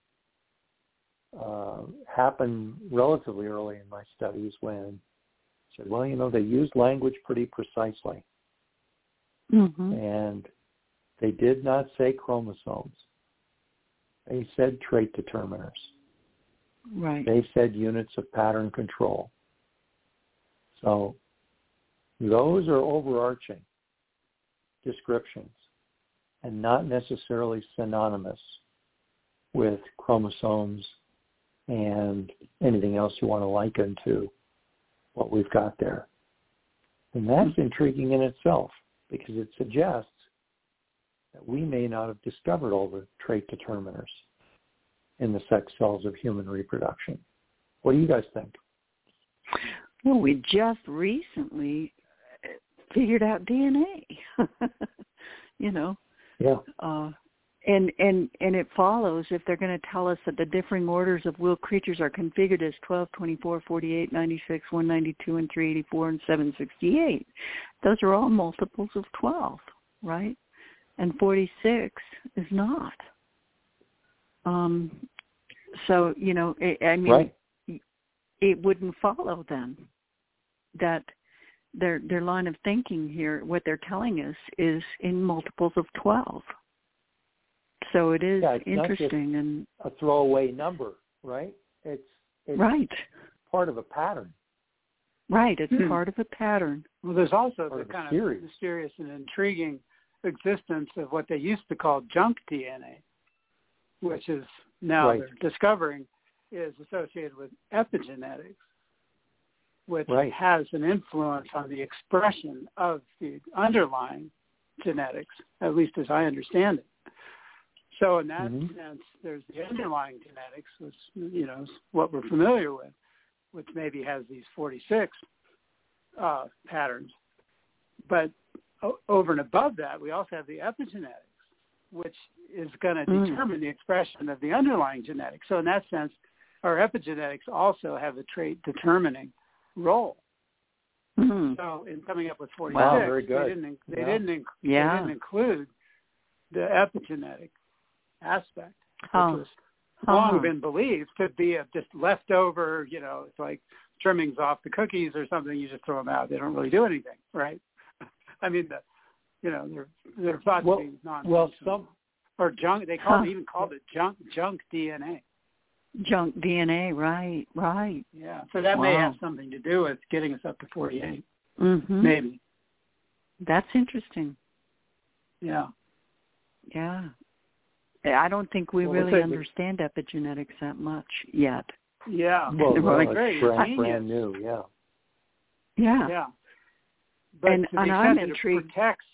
happened relatively early in my studies when I said, well, they used language pretty precisely. And they did not say chromosomes. They said trait determiners. Right. They said units of pattern control. So those are overarching descriptions and not necessarily synonymous with chromosomes and anything else you want to liken to what we've got there. And that's intriguing in itself because it suggests that we may not have discovered all the trait determiners in the sex cells of human reproduction. What do you guys think? Well, we just recently figured out DNA. Yeah. And it follows if they're going to tell us that the differing orders of willed creatures are configured as 12, 24, 48, 96, 192, and 384, and 768. Those are all multiples of 12, right? And 46 is not. So, right. It wouldn't follow then that their line of thinking here, what they're telling us, is in multiples of 12. So it is interesting and a throwaway number, right? It's right. part of a pattern. Right, it's part of a pattern. Well, there's also part the kind series. of mysterious and intriguing existence of what they used to call junk DNA, which is now they're discovering is associated with epigenetics, which has an influence on the expression of the underlying genetics, at least as I understand it. So in that sense, there's the underlying genetics, which, is what we're familiar with, which maybe has these 46 patterns. But over and above that, we also have the epigenetics, which is going to determine the expression of the underlying genetics. So in that sense, our epigenetics also have a trait determining role. So in coming up with 46, very good. They didn't include the epigenetic aspect, which was long been believed to be a just leftover, it's like trimmings off the cookies or something. You just throw them out. They don't really do anything, right? I mean, they're thought to be non-functional. Or junk. They even called it junk DNA. Junk DNA, right. Yeah, so that may have something to do with getting us up to 48. Mm-hmm. Maybe. That's interesting. Yeah. Yeah. I don't think we really understand epigenetics that much yet. Yeah. Well, it's brand new, yeah. Yeah. Yeah. But and to the I'm extent intrigued. that it protects...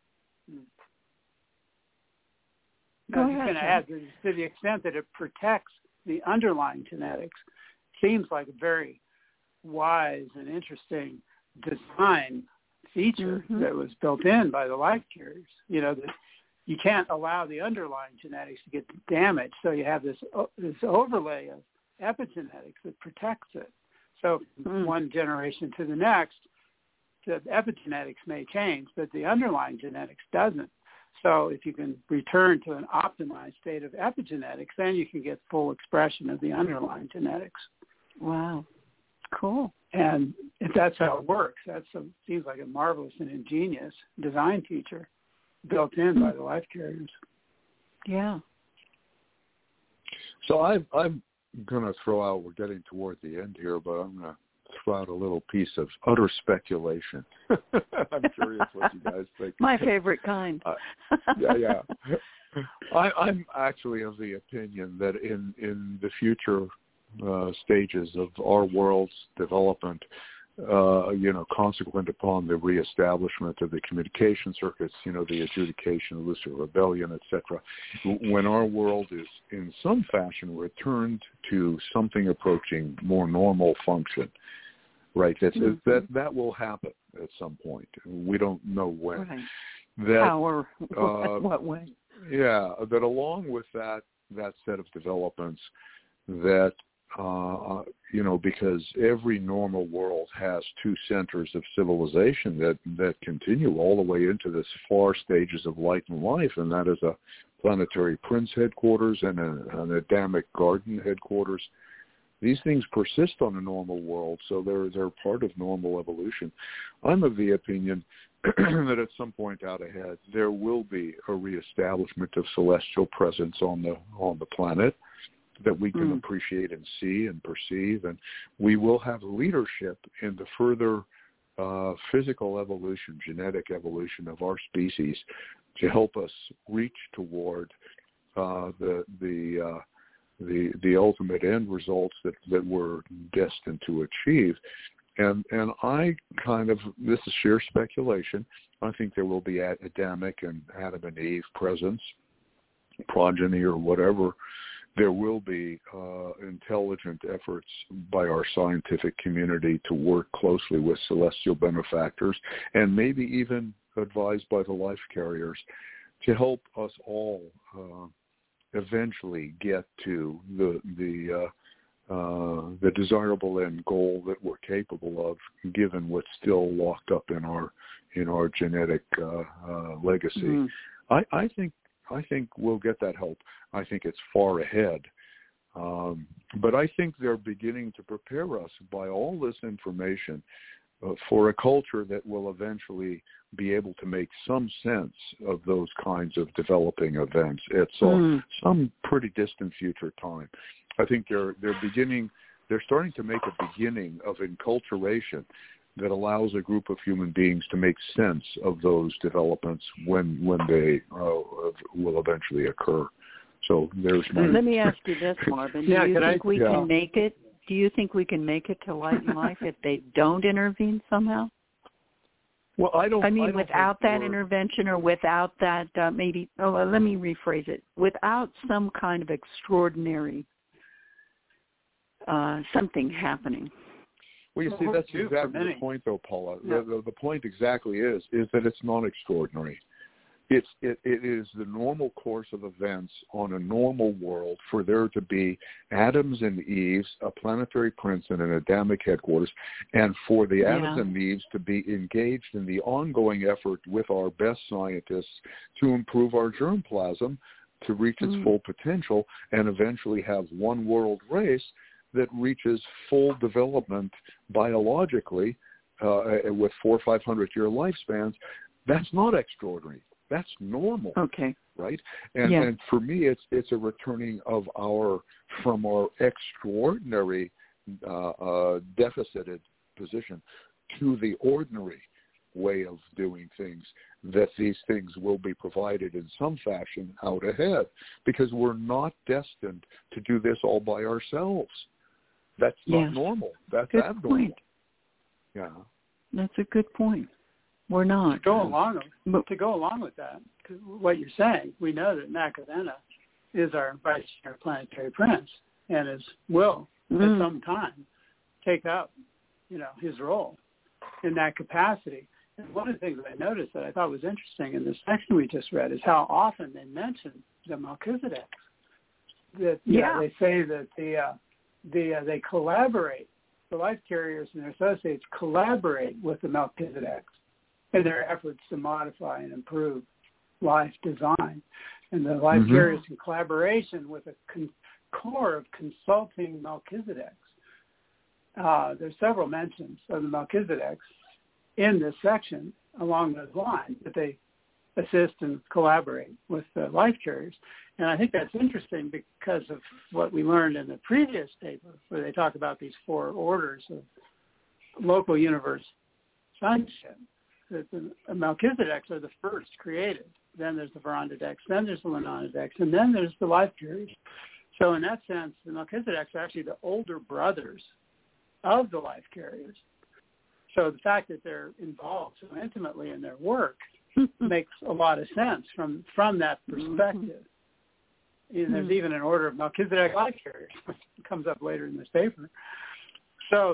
Go I was ahead, going to add, to the extent that it protects the underlying genetics, seems like a very wise and interesting design feature that was built in by the life carriers. You know, that you can't allow the underlying genetics to get damaged, so you have this overlay of epigenetics that protects it. So one generation to the next, the epigenetics may change, but the underlying genetics doesn't. So if you can return to an optimized state of epigenetics, then you can get full expression of the underlying genetics. Wow. Cool. And if that's how it works, that seems like a marvelous and ingenious design feature built in by the life carriers. Yeah. So I'm going to throw out, we're getting toward the end here, but I'm going to throw out a little piece of utter speculation. I'm curious what you guys think. My favorite kind. Yeah. I'm actually of the opinion that in the future stages of our world's development, consequent upon the reestablishment of the communication circuits, the adjudication of Lucifer rebellion, etc., when our world is in some fashion returned to something approaching more normal function, right? That will happen at some point. We don't know when. Right. How or what way? Yeah, that along with that set of developments, that because every normal world has two centers of civilization that continue all the way into the far stages of light and life, and that is a planetary prince headquarters and an Adamic garden headquarters. These things persist on a normal world, so they're part of normal evolution. I'm of the opinion that at some point out ahead there will be a reestablishment of celestial presence on the planet that we can appreciate and see and perceive, and we will have leadership in the further physical evolution, genetic evolution of our species to help us reach toward the ultimate end results that we're destined to achieve. And I this is sheer speculation, I think there will be Adamic and Adam and Eve presence, progeny or whatever. There will be intelligent efforts by our scientific community to work closely with celestial benefactors, and maybe even advised by the life carriers, to help us all eventually get to the desirable end goal that we're capable of, given what's still locked up in our genetic legacy. I think we'll get that help. I think it's far ahead. But I think they're beginning to prepare us by all this information for a culture that will eventually be able to make some sense of those kinds of developing events at some pretty distant future time. I think they're starting to make a beginning of enculturation that allows a group of human beings to make sense of those developments when they will eventually occur. So there's my... Let me ask you this, Marvin. Do you think we can make it? Do you think we can make it to light and life if they don't intervene somehow? Well, I don't without that intervention, or without that let me rephrase it. Without some kind of extraordinary something happening. Well, you see, that's exactly the point, though, Paula. Yeah. The point exactly is that it's not extraordinary. It is the normal course of events on a normal world for there to be Adams and Eves, a planetary prince and an Adamic headquarters, and for the Adams and Eves to be engaged in the ongoing effort with our best scientists to improve our germplasm to reach its full potential and eventually have one world race that reaches full development biologically with 400 or 500 year lifespans. That's not extraordinary. That's normal. Okay. Right? And for me, it's a returning of from our extraordinary deficited position to the ordinary way of doing things, that these things will be provided in some fashion out ahead, because we're not destined to do this all by ourselves. That's not normal. That's good abnormal. Point. Yeah. That's a good point. We're not. To go along with that, what you're saying, we know that Nakavena is our vice chair planetary prince, and will at some time take up, his role in that capacity. And one of the things that I noticed that I thought was interesting in this section we just read is how often they mention the Melchizedek. That they say that they collaborate. The life carriers and their associates collaborate with the Melchizedeks in their efforts to modify and improve life design. And the life carriers in collaboration with a core of consulting Melchizedeks. There's several mentions of the Melchizedeks in this section along those lines, that they assist and collaborate with the life carriers. And I think that's interesting because of what we learned in the previous paper, where they talk about these 4 orders of local universe sonship. That the Melchizedeks are the first created. Then there's the Verondadeks, then there's the Lenonadeks, and then there's the life carriers. So in that sense, the Melchizedeks are actually the older brothers of the life carriers. So the fact that they're involved so intimately in their work makes a lot of sense from that perspective. There's even an order of Melchizedek life carriers, which comes up later in this paper. So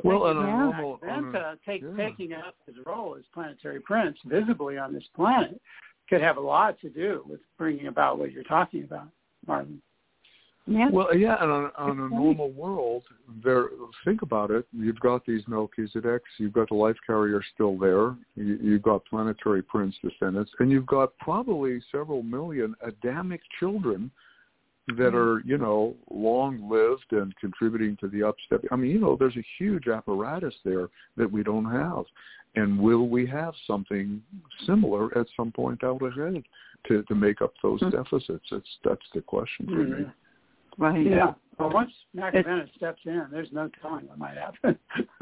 taking up his role as planetary prince visibly on this planet could have a lot to do with bringing about what you're talking about, Marvin. Yeah. Well, yeah, and on a normal world, think about it. You've got these Melchizedeks, you've got the life carrier still there, you've got planetary prince descendants, and you've got probably several million Adamic children that are, long-lived and contributing to the upstep. I mean, there's a huge apparatus there that we don't have. And will we have something similar at some point out ahead to make up those deficits? That's the question for me. Right. Yeah. Well, once Nakavena steps in, there's no telling what might happen.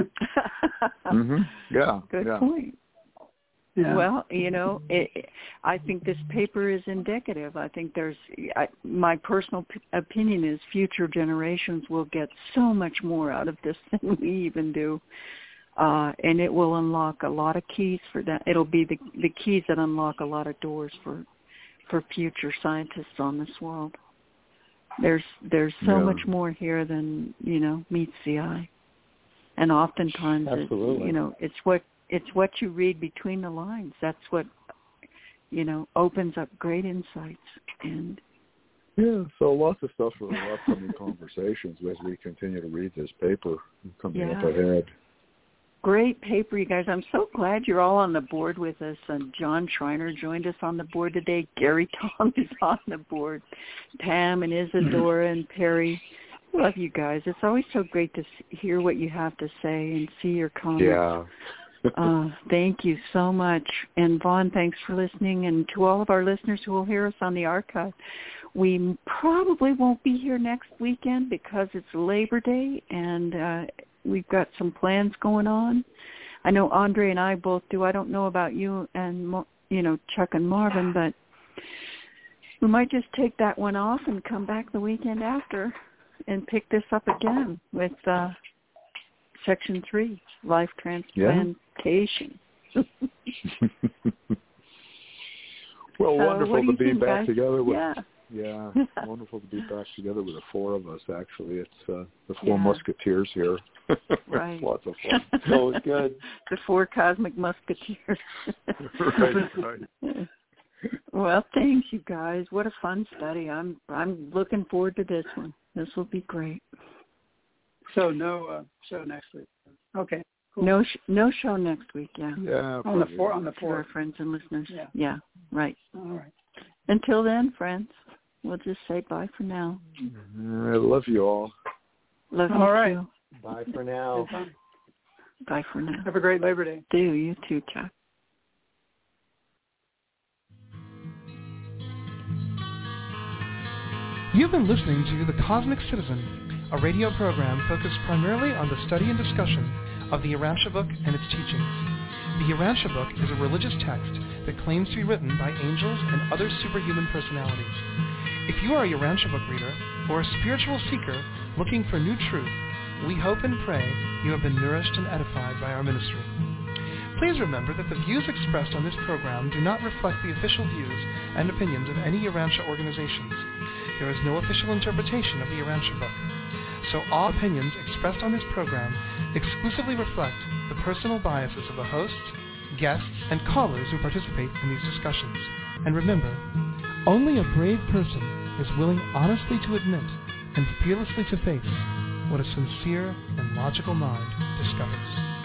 Yeah. Good point. Yeah. Well, I think this paper is indicative. I think my personal opinion is future generations will get so much more out of this than we even do. And it will unlock a lot of keys for that. It'll be the keys that unlock a lot of doors for future scientists on this world. There's so much more here than, meets the eye. And oftentimes it's what you read between the lines. That's what, opens up great insights. And so lots of stuff for our upcoming conversations as we continue to read this paper coming up ahead. Great paper, you guys. I'm so glad you're all on the board with us. And John Schreiner joined us on the board today. Gary Tom is on the board. Pam and Isadora and Perry. Love you guys. It's always so great to hear what you have to say and see your comments. Yeah. Thank you so much. And Vaughn, thanks for listening. And to all of our listeners who will hear us on the archive, we probably won't be here next weekend because it's Labor Day, and we've got some plans going on. I know Andre and I both do. I don't know about you and, Chuck and Marvin, but we might just take that one off and come back the weekend after and pick this up again with Section 3, Life Transplantation. Well, wonderful to be back guys? Together with. Yeah, wonderful to be back together with the 4 of us, actually. It's the 4 musketeers here. Right. Lots of fun. It's always good. The 4 cosmic musketeers. Right. Well, thanks, you guys. What a fun study. I'm looking forward to this one. This will be great. So no show next week. Okay. Cool. No show next week. Yeah. Yeah. On the 4th. To our friends and listeners. Yeah. Right. All right. Until then, friends, we'll just say bye for now. I love you all. Love you all right. too. Bye for now. Bye for now. Have a great Labor Day. Do you too, Chuck. You've been listening to The Cosmic Citizen, a radio program focused primarily on the study and discussion of the Urantia book and its teachings. The Urantia book is a religious text that claims to be written by angels and other superhuman personalities. If you are a Urantia book reader or a spiritual seeker looking for new truth, we hope and pray you have been nourished and edified by our ministry. Please remember that the views expressed on this program do not reflect the official views and opinions of any Urantia organizations. There is no official interpretation of the Urantia book, so all opinions expressed on this program exclusively reflect the personal biases of the hosts, guests, and callers who participate in these discussions. And remember, only a brave person is willing honestly to admit and fearlessly to face what a sincere and logical mind discovers.